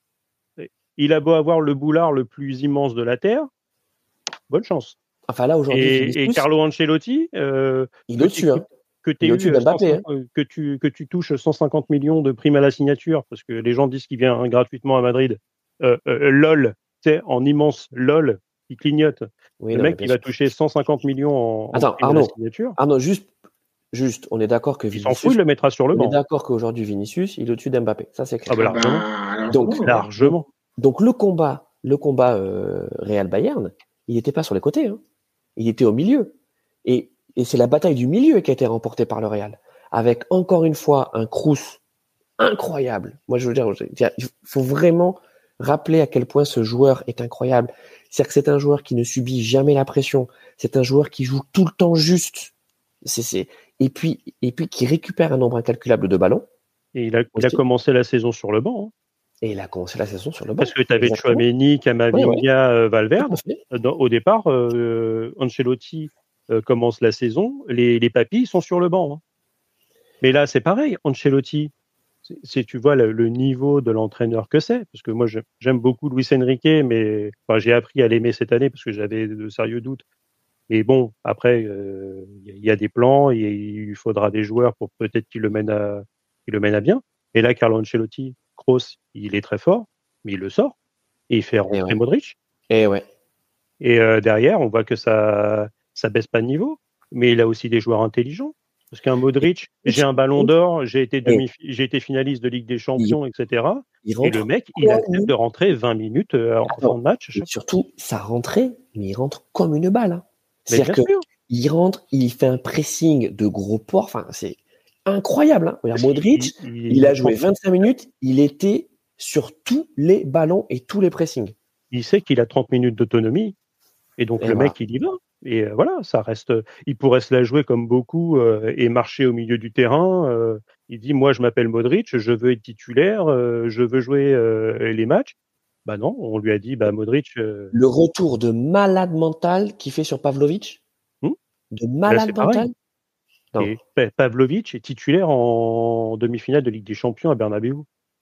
il a beau avoir le boulard le plus immense de la Terre, bonne chance. Enfin là aujourd'hui, Et, Vinicius, et Carlo Ancelotti, euh, il est que, au-dessus. Hein. que, Il est t'aies au-dessus eu d'Mbappé, cent cinquante, que, tu, que tu touches cent cinquante millions de primes à la signature, parce que les gens disent qu'il vient gratuitement à Madrid, euh, euh, LOL, tu sais, en immense LOL, qui clignote. Oui, le non, mec mais bien qui va sûr. toucher cent cinquante millions en, en Attends, prime à la Arnaud. signature, Arnaud, juste, juste, on est d'accord que il s'en Vinicius, fout, il le mettra sur le on est banc. d'accord qu'aujourd'hui Vinicius, il est au-dessus d'Mbappé. Ça c'est clair. Ah bah Ah bah, largement. alors, Donc, ouais. Largement. Donc le combat, le combat euh, Real Bayern, il n'était pas sur les côtés, hein. Il était au milieu. Et, et c'est la bataille du milieu qui a été remportée par le Real, avec encore une fois un Kroos incroyable. Moi je veux dire, il faut vraiment rappeler à quel point ce joueur est incroyable. C'est-à-dire que c'est un joueur qui ne subit jamais la pression. C'est un joueur qui joue tout le temps juste. C'est, c'est... Et puis, et puis qui récupère un nombre incalculable de ballons. Et il a, il a commencé la saison sur le banc. Hein. Et il a commencé la saison sur le banc. Parce que tu avais Tchouaméni, Camavinga, ouais, ouais. euh, Valverde. Dans, au départ, euh, Ancelotti euh, commence la saison, les, les papis sont sur le banc. Hein. Mais là, c'est pareil. Ancelotti, c'est, c'est, tu vois le, le niveau de l'entraîneur que c'est. Parce que moi, je, j'aime beaucoup Luis Enrique, mais enfin, j'ai appris à l'aimer cette année parce que j'avais de sérieux doutes. Et bon, après, il euh, y, y a des plans, et il faudra des joueurs pour peut-être qu'il le mène à, qu'il le mène à bien. Et là, Carlo Ancelotti, Kroos, il est très fort, mais il le sort et il fait rentrer ouais. Modric. Et ouais. Et euh, derrière, on voit que ça, ça baisse pas de niveau, mais il a aussi des joueurs intelligents. Parce qu'un Modric, j'ai un ballon d'or, j'ai été demi, j'ai été finaliste de Ligue des Champions, et cetera. Et le mec, il accepte de rentrer vingt minutes en fin de match. Surtout, sa rentrée, mais il rentre comme une balle. Hein. C'est-à-dire que il rentre, il fait un pressing de gros porc. Enfin, c'est incroyable. Hein. Regarde, Modric, il, il, il a joué vingt-cinq minutes, il était sur tous les ballons et tous les pressings. Il sait qu'il a trente minutes d'autonomie, et donc et le voilà. mec, il y va. Et euh, voilà, ça reste. Il pourrait se la jouer comme beaucoup euh, et marcher au milieu du terrain. Euh, il dit, moi, je m'appelle Modric, je veux être titulaire, euh, je veux jouer euh, les matchs. Bah non, on lui a dit, bah Modric. Euh... Le retour de malade mental qu'il fait sur Pavlovic. Hmm de malade Là, mental. Non. Et Pavlovic est titulaire en demi-finale de Ligue des Champions à Bernabéu.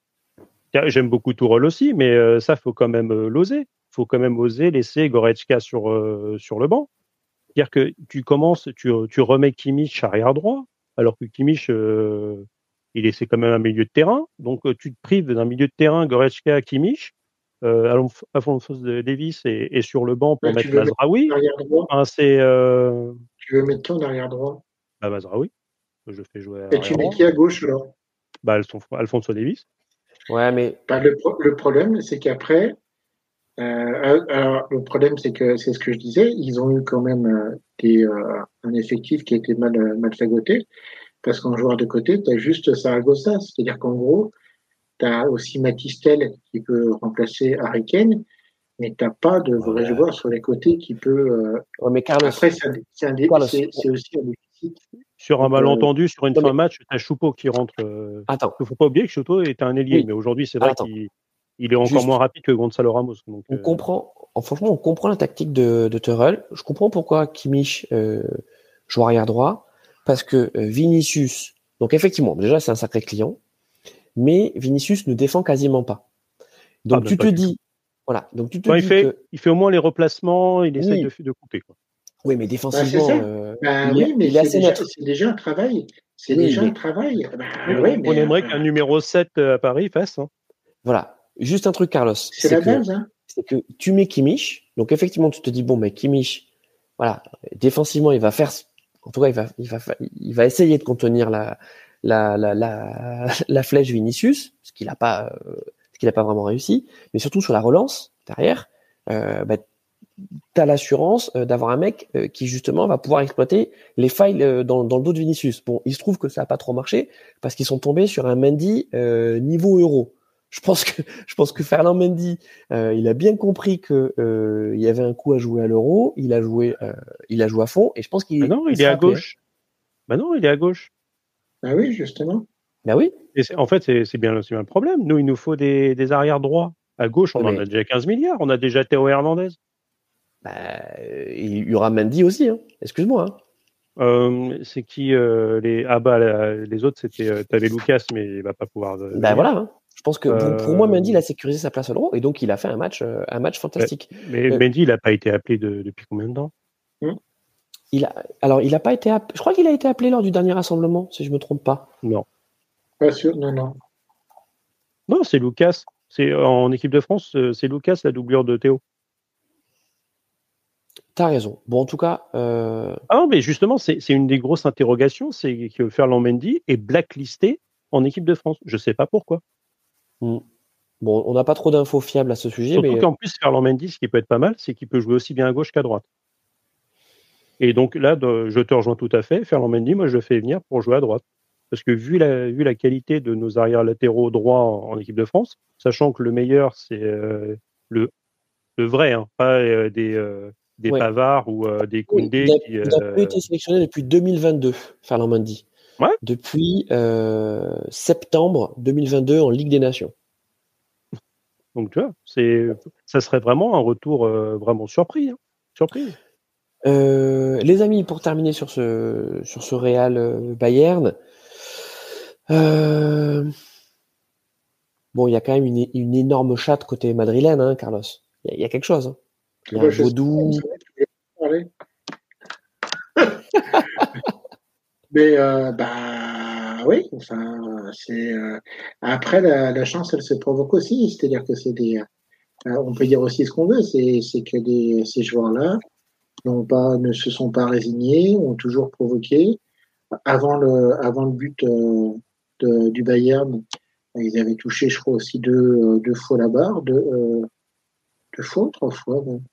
J'aime beaucoup Tourelle aussi, mais euh, ça, faut quand même euh, l'oser. Faut quand même oser laisser Goretzka sur euh, sur le banc. C'est-à-dire que tu commences, tu, tu remets Kimmich arrière droit, alors que Kimmich, euh, il est c'est quand même un milieu de terrain. Donc euh, tu te prives d'un milieu de terrain, Goretzka, Kimmich, euh, Alfonso Davies est, est sur le banc pour ouais, mettre Mazraoui. Enfin, c'est. Euh... Tu veux mettre qui en arrière droit? Bah Mazraoui. Je fais jouer. Et tu mets qui à gauche alors? Bah Alfonso Davies. Ouais, mais bah, le, le problème, c'est qu'après, euh, alors, le problème, c'est que c'est ce que je disais, ils ont eu quand même euh, des, euh, un effectif qui a été mal, mal fagoté, parce qu'en joueur de côté, tu as juste Saragossa, c'est-à-dire qu'en gros, tu as aussi Matistel qui peut remplacer Harry Kane, mais tu n'as pas de vrai ouais. joueur sur les côtés qui peut. Euh... Ouais, mais Carlos, après, c'est, un, c'est, un, Carlos, c'est, c'est aussi un déficit sur un Donc, euh, malentendu, sur une non, fin mais- de match, t'as Choupeau qui rentre. Euh... Attends, Il faut pas oublier que Choupeau est un ailier, Oui. mais aujourd'hui, c'est vrai Attends. qu'il il est encore Juste. moins rapide que Gonzalo Ramos. Donc, On euh, comprend, en- franchement, on comprend la tactique de, de Tuchel. Je comprends pourquoi Kimmich euh, joue arrière droit, parce que euh, Vinicius, donc effectivement, déjà c'est un sacré client, mais Vinicius ne défend quasiment pas. Donc Ah, tu même te pas du dis, voilà, donc tu te Bon, il dis fait, que, il fait au moins les replacements, il essaye oui, de, de couper, quoi. oui, mais bah, c'est défensivement, ça. euh, Bah il, oui, est, mais il est c'est assez déjà, neutre. c'est déjà un travail. C'est Oui, déjà mais un travail. Bah Oui, oui, on, on mais aimerait euh, qu'un numéro sept à Paris fasse. Hein. voilà. Juste un truc, Carlos, c'est c'est la que, base. Hein. c'est que tu mets Kimmich, donc effectivement, tu te dis bon, mais Kimmich, voilà, défensivement, il va faire, en tout cas, il va, il va, fa- il va essayer de contenir la, la, la, la, la flèche Vinicius, ce qu'il a pas, euh, ce qu'il a pas vraiment réussi, mais surtout sur la relance derrière, euh, bah, t'as l'assurance euh, d'avoir un mec euh, qui justement va pouvoir exploiter les failles euh, dans, dans le dos de Vinicius. Bon, il se trouve que ça a pas trop marché parce qu'ils sont tombés sur un Mendy euh, niveau euro. Je pense que je pense que Ferland Mendy, euh, il a bien compris que euh, il y avait un coup à jouer à l'euro. Il a joué, euh, il a joué à fond et je pense qu'il Bah non, il il est sera à appelé. Hein. gauche. Bah non, il est à gauche. Bah oui, justement. Ben oui. Et c'est- en fait, c'est c'est bien, c'est bien le problème. Nous, il nous faut des, des arrières droits. À gauche, on Ouais, en mais a déjà quinze milliards. On a déjà Théo Hernandez. bah, il y aura Mendy aussi. Hein. Excuse-moi. Hein. Euh, c'est qui euh, les ah bah la- les autres c'était euh, t'avais Lucas mais il va pas pouvoir euh, Ben venir. voilà. Hein. Je pense que pour, pour moi, Euh, Mendy il a sécurisé sa place à l'euro et donc il a fait un match, euh, un match fantastique. mais Euh, Mendy il a pas été appelé de- depuis combien de temps? Hum. Il a, alors, il a pas été appelé. Je crois qu'il a été appelé lors du dernier rassemblement, si je me trompe pas. Non, Pas sûr. Non, non. non c'est Lucas. C'est en équipe de France, euh, c'est Lucas la doublure de Théo. T'as raison. Bon, en tout cas, euh, Ah non, mais justement c'est c'est une des grosses interrogations, c'est que Ferland Mendy est blacklisté en équipe de France. Je sais pas pourquoi. hmm. Bon, on n'a pas trop d'infos fiables à ce sujet, Surtout mais qu'en plus Ferland Mendy, ce qui peut être pas mal, c'est qu'il peut jouer aussi bien à gauche qu'à droite. Et donc là, de- je te rejoins tout à fait. Ferland Mendy, moi, je le fais venir pour jouer à droite. Parce que vu la, vu la qualité de nos arrières latéraux droits en, en équipe de France, sachant que le meilleur, c'est euh, le, le vrai, hein, pas euh, des, euh, des ouais. Pavard ou euh, des Oui, Koundé il a, qui. il a euh, plus été sélectionné depuis deux mille vingt-deux, Ferland Mendy. Ouais. Depuis euh, septembre deux mille vingt-deux en Ligue des Nations. Donc, tu vois, c'est, ça serait vraiment un retour euh, vraiment surpris. Hein, surprise. Euh, les amis, pour terminer sur ce, sur ce Real euh, Bayern, euh, bon, il y a quand même une, une énorme chatte côté madrilène, hein, Carlos. Il y, y, a quelque chose. Hein. Il y a Bah, un je sais vaudou. pas, je savais que tu voulais parler. Mais euh, bah oui, enfin c'est euh, après la, la chance elle se provoque aussi, c'est-à-dire que c'est des euh, on peut dire aussi ce qu'on veut, c'est c'est que des ces joueurs-là n'ont pas ne se sont pas résignés, ont toujours provoqué. Avant le avant le but euh, de, du Bayern, ils avaient touché je crois aussi deux euh, deux fois la barre, deux, euh, deux fois, trois fois, même.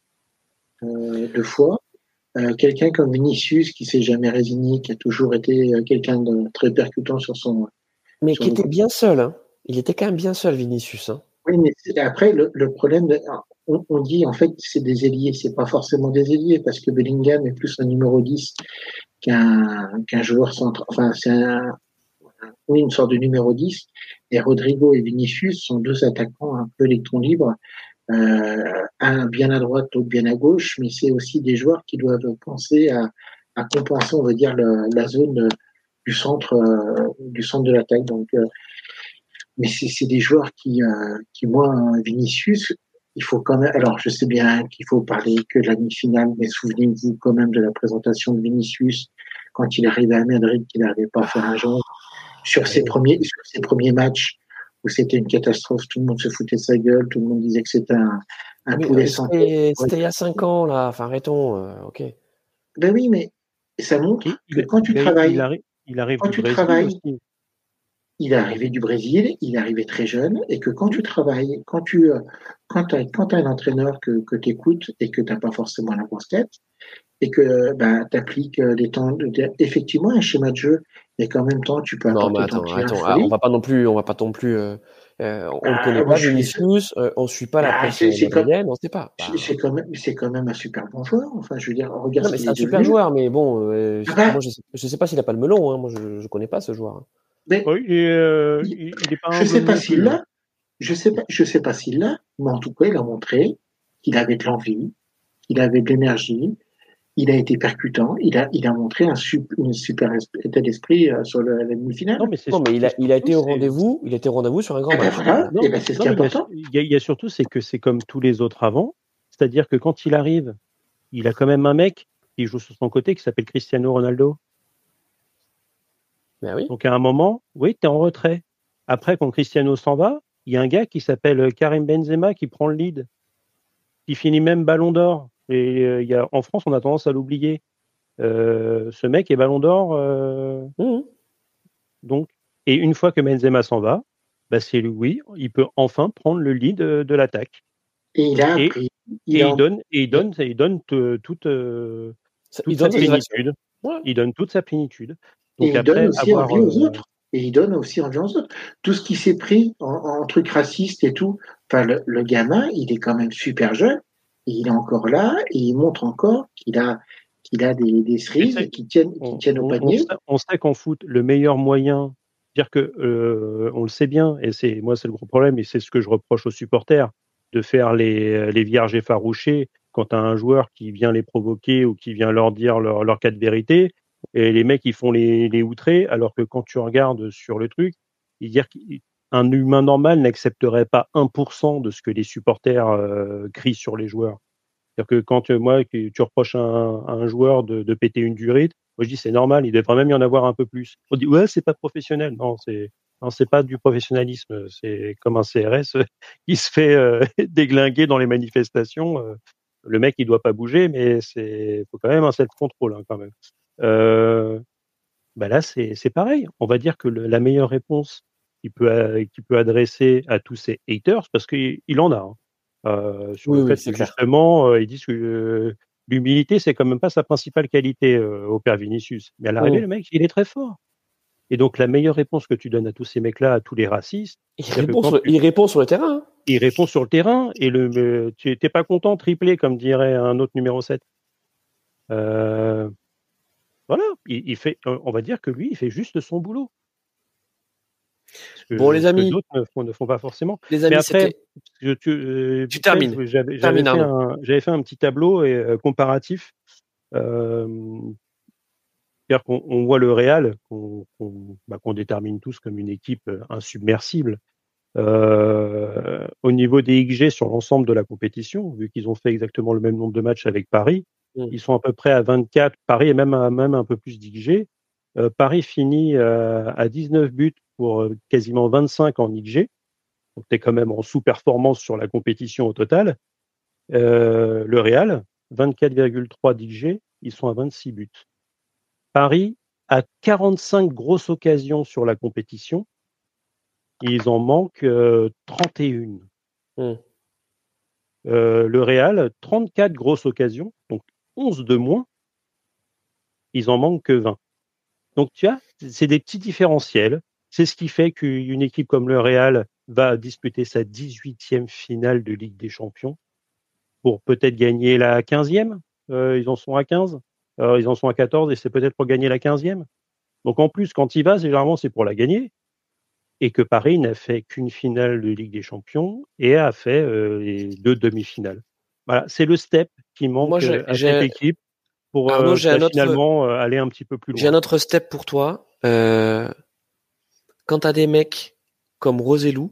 Euh, deux fois. Euh, quelqu'un comme Vinicius qui s'est jamais résigné, qui a toujours été euh, quelqu'un de très percutant sur son. Mais Sur qui le... était bien seul. Hein. Il était quand même bien seul, Vinicius. Hein. Oui, mais après le, le problème, de, on, on dit en fait c'est des ailiers, c'est pas forcément des ailiers parce que Bellingham est plus un numéro dix qu'un qu'un joueur central. Enfin, c'est un, oui, une sorte de numéro dix. Et Rodrigo et Vinicius sont deux attaquants un peu électrons libres. Euh, un bien à droite, l'autre bien à gauche, mais c'est aussi des joueurs qui doivent penser à, à compenser, on va dire, le, la zone du centre, euh, du centre de l'attaque. Donc, euh, mais c'est, c'est des joueurs qui, euh, qui moi, Vinicius, il faut quand même. Alors, je sais bien qu'il faut parler que de la demi-finale, mais souvenez-vous quand même de la présentation de Vinicius quand il est arrivé à Madrid, qu'il n'arrivait pas à faire un genre sur ses premiers, sur ses premiers matchs. Où c'était une catastrophe, tout le monde se foutait de sa gueule, tout le monde disait que c'était un, un oui, poulet sans santé. C'était il y a cinq ans, là. Enfin, arrêtons. Euh, ok. Ben oui, mais ça montre Et que il, quand tu mais travailles, il, arrive, il arrive quand du tu Brésil travailles, aussi. il est arrivé du Brésil, il est arrivé très jeune, et que quand tu travailles, quand tu quand t'as, quand t'as un entraîneur que, que tu écoutes et que tu n'as pas forcément la grosse tête, et que bah, tu appliques des temps, de, effectivement un schéma de jeu, et qu'en même temps tu peux Non, mais apporter ton attends, pied à la attends. Ah, on folie. va pas non plus, on va pas non plus euh, Euh, on Bah, ne connaît moi, pas je suis- Vinicius, euh, on suit pas la Bah, presse c'est- c'est comme- madrilène, on sait pas. Bah, C'est c'est quand même, c'est quand même un super bon joueur. Enfin, je veux dire, regarde non, ce mais qu'il c'est est un super devenu. joueur, mais bon, euh, Ah bah, moi je sais, je sais pas s'il a pas le melon. Hein. Moi, je, je connais pas ce joueur. hein. mais Oui, et, euh, il- il, il est pas je humble sais pas non s'il plus. hein. l'a. Je sais pas, je sais pas s'il l'a, mais en tout cas, il a montré qu'il avait de l'envie, qu'il avait de l'énergie, il a été percutant, il a, il a montré un sup- une super esp- état d'esprit euh, sur le, la demi-finale. Non, mais c'est Non, mais il a, c'est il a surtout, été au c'est- rendez-vous. Il a été au rendez-vous sur un grand Eh ben match. voilà, Non, et ben c'est ce non, qui est mais il y a- important. il y, a, il y a surtout, c'est que c'est comme tous les autres avant. C'est-à-dire que quand il arrive, il a quand même un mec qui joue sur son côté qui s'appelle Cristiano Ronaldo. Ben oui. Donc à un moment, oui, tu es en retrait. Après, quand Cristiano s'en va, il y a un gars qui s'appelle Karim Benzema qui prend le lead, qui finit même Ballon d'Or. Et euh, il y a, en France, on a tendance à l'oublier. Euh, ce mec est Ballon d'Or. euh, Mmh. donc, et une fois que Benzema s'en va, bah c'est lui, il peut enfin prendre le lead de, de l'attaque. Et il a Et, appris. et Il a il donne, et il donne, et il donne te- toute, euh, Ça- toute il sa donne ses actions. plénitude. Ouais. Il donne toute sa plénitude. Et Donc il après donne aussi avoir, envie aux euh, autres. Et il donne aussi envie aux autres. Tout ce qui s'est pris en, en trucs racistes et tout, enfin, le, le gamin, il est quand même super jeune. Et il est encore là et il montre encore qu'il a, qu'il a des, des cerises c'est- qui tiennent, qui on, tiennent au on- on panier. sait, on sait qu'en foot, le meilleur moyen, dire que euh, on le sait bien, et c'est moi c'est le gros problème, et c'est ce que je reproche aux supporters, de faire les, les vierges effarouchées quand tu as un joueur qui vient les provoquer ou qui vient leur dire leur, leur cas de vérité, et les mecs ils font les, les outrés, alors que quand tu regardes sur le truc, il dire qu'un humain normal n'accepterait pas un pour cent de ce que les supporters euh, crient sur les joueurs. C'est-à-dire que quand euh, moi, que tu reproches à un, à un joueur de, de péter une durite, moi je dis c'est normal, il devrait même y en avoir un peu plus. On dit ouais, c'est pas professionnel. Non, c'est non, c'est pas du professionnalisme. C'est comme un C R S qui se fait euh, déglinguer dans les manifestations. Euh, le mec, il doit pas bouger, mais c'est faut quand même un self-control hein, quand même. Euh, bah là, c'est c'est pareil. On va dire que le, la meilleure réponse qu'il peut euh, qu'il peut adresser à tous ces haters, parce qu'il il en a. Hein, euh, sur Oui, le oui, fait c'est que clair. justement, euh, ils disent que euh, l'humilité, c'est quand même pas sa principale qualité euh, au père Vinicius. Mais à l'arrivée, Mm. le mec, il est très fort. Et donc, la meilleure réponse que tu donnes à tous ces mecs-là, à tous les racistes, Il c'est-à-dire que répond, quand sur, tu- il répond sur le terrain. hein. il répond sur le terrain et le, le- tu n'es pas content, triplé, comme dirait un autre numéro sept. Euh, voilà, il, il fait, on va dire que lui, il fait juste son boulot. Ce que, Bon, les ce que amis, d'autres ne font, ne font pas forcément. les Mais amis, après, c'était. je, tu, euh, Tu vite fait, termines. je- j'avais, j'avais, Termine, fait Arnaud. un, j'avais fait un petit tableau et, euh, comparatif. Euh, c'est-à-dire qu'on on voit le Real, qu'on, qu'on, bah, qu'on détermine tous comme une équipe euh, insubmersible. Euh, au niveau des X G sur l'ensemble de la compétition, vu qu'ils ont fait exactement le même nombre de matchs avec Paris, Mm. ils sont à peu près à vingt-quatre. Paris est même à même un peu plus d'X G. Euh, Paris finit euh, à dix-neuf buts pour euh, quasiment vingt-cinq en X G. Donc, tu es quand même en sous-performance sur la compétition au total. Euh, le Real, vingt-quatre virgule trois d'X G, ils sont à vingt-six buts. Paris a quarante-cinq grosses occasions sur la compétition. Ils en manquent euh, trente et une. Mm. Euh, le Real, trente-quatre grosses occasions, donc onze de moins. Ils en manquent que vingt. Donc, tu vois, c'est des petits différentiels. C'est ce qui fait qu'une équipe comme le Real va disputer sa dix-huitième finale de Ligue des Champions pour peut-être gagner la quinzième. Euh, ils en sont à quinze. Euh, ils en sont à quatorze et c'est peut-être pour gagner la quinzième. Donc, en plus, quand il va, c'est généralement c'est pour la gagner. Et que Paris n'a fait qu'une finale de Ligue des Champions et a fait euh, les deux demi-finales. Voilà, c'est le step qui manque Moi, j'ai- euh, à j'ai- cette équipe pour Arnaud, euh, j'ai bah, un autre- finalement euh, aller un petit peu plus J'ai un loin. autre step pour toi. Euh, quand t'as des mecs comme Roselou,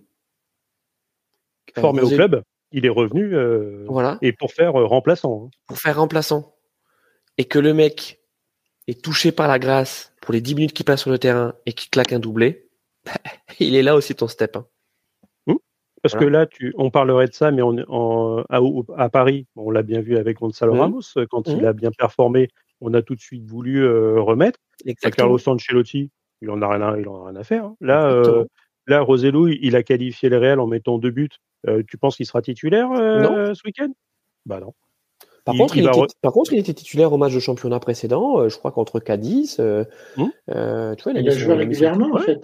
euh, Formé au Roselou- club, il est revenu euh, voilà, et pour faire euh, remplaçant. hein. pour faire remplaçant, et que le mec est touché par la grâce pour les dix minutes qu'il passe sur le terrain et qu'il claque un doublé, il est là aussi ton step. hein. Parce Voilà. que là, tu, on parlerait de ça, mais on, en, à, à Paris, on l'a bien vu avec Gonzalo Mmh. Ramos, quand Mmh. il a bien performé, on a tout de suite voulu euh, remettre. Exactement. Carlos Ancelotti, il en a rien à, il en a rien à faire. hein. Là, Exactement. euh, là, Roselou, il a qualifié le Real en mettant deux buts. Euh, tu penses qu'il sera titulaire euh, ce week-end? Bah non. Par, Il- contre, il il va était, re- par contre, il était titulaire au match de championnat précédent, euh, je crois contre Cadiz. Euh, Mmh. euh, tu vois, il a Il mis a son- joué il a mis son- régulièrement, en ouais. fait.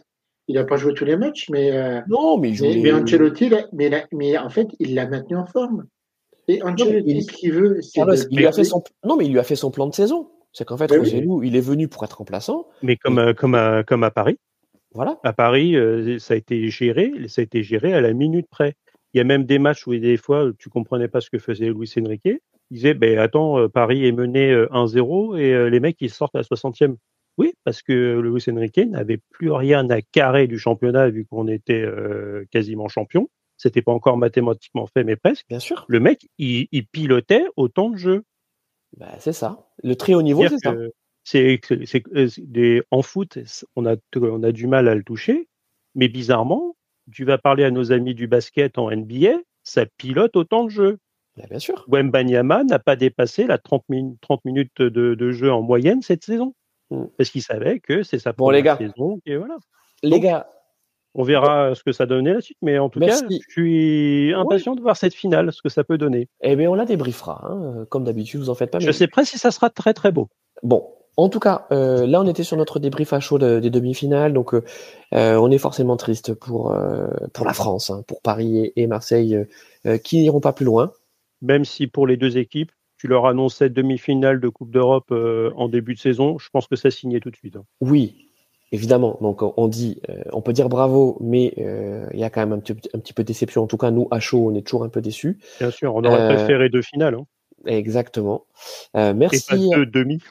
il a pas joué tous les matchs, mais euh, Non, mais il joue mais, les- mais Ancelotti, là, mais, là- mais en fait, il l'a maintenu en forme. Et Non, mais Ancelotti, il- ce qu'il veut, c'est Carlos, de il lui a fait garder. son, non, mais il lui a fait son plan de saison. C'est qu'en fait, Ben oui. Rossellou, il est venu pour être remplaçant. Mais comme, Et- euh, comme, à, comme à Paris. Voilà. À Paris, euh, ça a été géré, ça a été géré à la minute près. Il y a même des matchs où des fois tu comprenais pas ce que faisait Luis Enrique. Il disait, ben attends, euh, Paris est mené euh, un zéro et euh, les mecs ils sortent à la soixantième. Oui, parce que Luis Enrique n'avait plus rien à carrer du championnat vu qu'on était euh, quasiment champion. C'était pas encore mathématiquement fait, mais presque. Bien sûr. Le mec, il, il pilotait autant de jeux. Bah, c'est ça. Le très haut niveau, c'est ça. C'est-à-dire que c'est, c'est, c'est- c'est des, en foot, on a, on a du mal à le toucher, mais bizarrement, tu vas parler à nos amis du basket en N B A, ça pilote autant de jeux. Bah, bien sûr. Wembanyama n'a pas dépassé la trente, min- trente minutes de, de jeu en moyenne cette saison, Mm. parce qu'il savait que c'est sa Bon, première les gars. saison. Et voilà. Les Donc, gars, on verra ce que ça donnait la suite, mais en tout Merci. cas, je suis impatient de voir cette finale, ce que ça peut donner. eh bien, on la débriefera, hein, comme d'habitude, vous en faites pas. Je mais- sais pas si ça sera très très beau. Bon, en tout cas, euh, là, on était sur notre débrief à chaud de- des demi-finales, donc euh, euh, on est forcément triste pour euh, pour la France, hein, pour Paris et, et Marseille, euh, euh, qui n'iront pas plus loin. Même si pour les deux équipes, tu leur annonçais demi-finale de Coupe d'Europe euh, en début de saison, je pense que ça signait tout de suite. hein. Oui, évidemment. Donc, on dit, euh, on peut dire bravo, mais euh, il y a quand même un petit, un petit peu de déception. En tout cas, nous, à chaud, on est toujours un peu déçus. Bien sûr, on aurait Euh, préféré deux finales hein, Exactement. Euh, et pas merci. deux demi.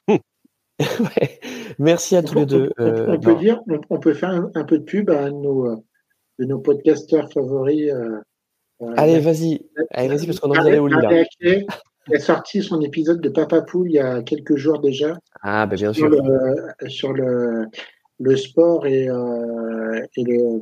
Ouais. Merci à tous On, les deux. on- euh, on peut non. dire, on, on peut faire un, un peu de pub à nos, euh, de nos podcasteurs favoris. euh, euh, Allez, vas-y. Allez, vas-y, parce qu'on en vient Marie- d'aller au lit, là. Marie Acquet, qui a sorti son épisode de Papa Poule il y a quelques jours déjà Ah, ben bien sur sûr. le, sur le, le sport et, euh, et le,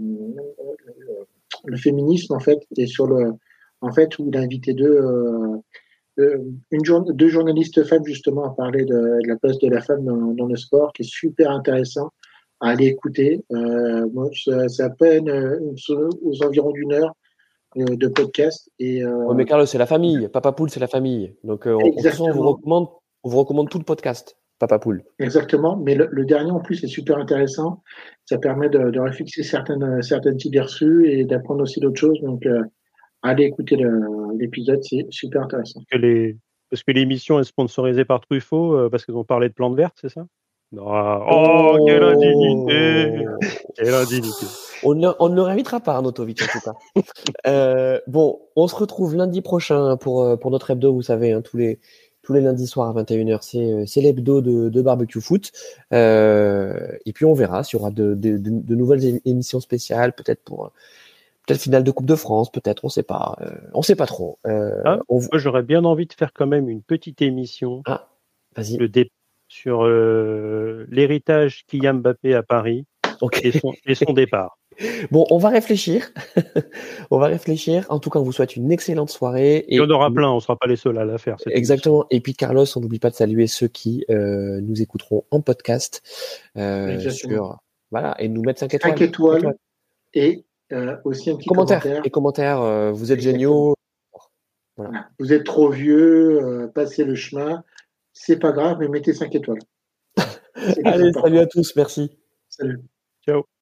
le féminisme en fait, et sur le, en fait où il a invité deux, euh, euh, une jour, deux journalistes femmes justement à parler de, de la place de la femme dans, dans le sport, qui est super intéressant à aller écouter. Euh, moi, c'est c'est à peine euh, aux environs d'une heure euh, de podcast et euh, Ouais, mais Carlos, c'est la famille. Papa Poule, c'est la famille. Donc, euh, on, de toute façon, on vous Exactement. recommande, on vous recommande tout le podcast, Papa Poule. Exactement, mais le, le dernier en plus est super intéressant. Ça permet de, de réfixer certaines, certaines idées reçues et d'apprendre aussi d'autres choses. Donc, euh, allez écouter le- l'épisode, c'est super intéressant. Que les... Parce que l'émission est sponsorisée par Truffaut, euh, parce qu'ils ont parlé de plantes vertes, c'est ça? Non. Oh, quelle indignité! Quelle indignité! On ne, on ne le réinvitera pas, Arnautovic, en tout cas. euh, bon, on se retrouve lundi prochain pour, euh, pour notre hebdo, vous savez, hein, tous les tous les lundis soirs à vingt et une heures, c'est, euh, c'est l'hebdo de, de Barbecue Foot. Euh, et puis on verra s'il y aura de, de, de, de nouvelles é- émissions spéciales, peut-être pour peut-être finale de Coupe de France, peut-être, on sait pas. Euh, on sait pas trop. Euh, Ah, on... moi, j'aurais bien envie de faire quand même une petite émission Ah, vas-y. le dé... sur euh, l'héritage Kylian Mbappé à Paris Ok. et son, et son départ. Bon, on va réfléchir. on va réfléchir. En tout cas, on vous souhaite une excellente soirée. Et, et on aura plein, on sera pas les seuls à la faire. Cette Exactement. Émission. Et puis Carlos, on n'oublie pas de saluer ceux qui euh, nous écouteront en podcast euh, sur voilà et nous mettre cinq étoiles. cinq étoiles, étoiles. Et euh, aussi un petit commentaire. commentaire. Et commentaires. Euh, vous êtes Exactement. géniaux. Voilà. Vous êtes trop vieux, euh, passez le chemin. C'est pas grave, mais mettez cinq étoiles. Allez, salut à tous. Merci. Salut. Ciao.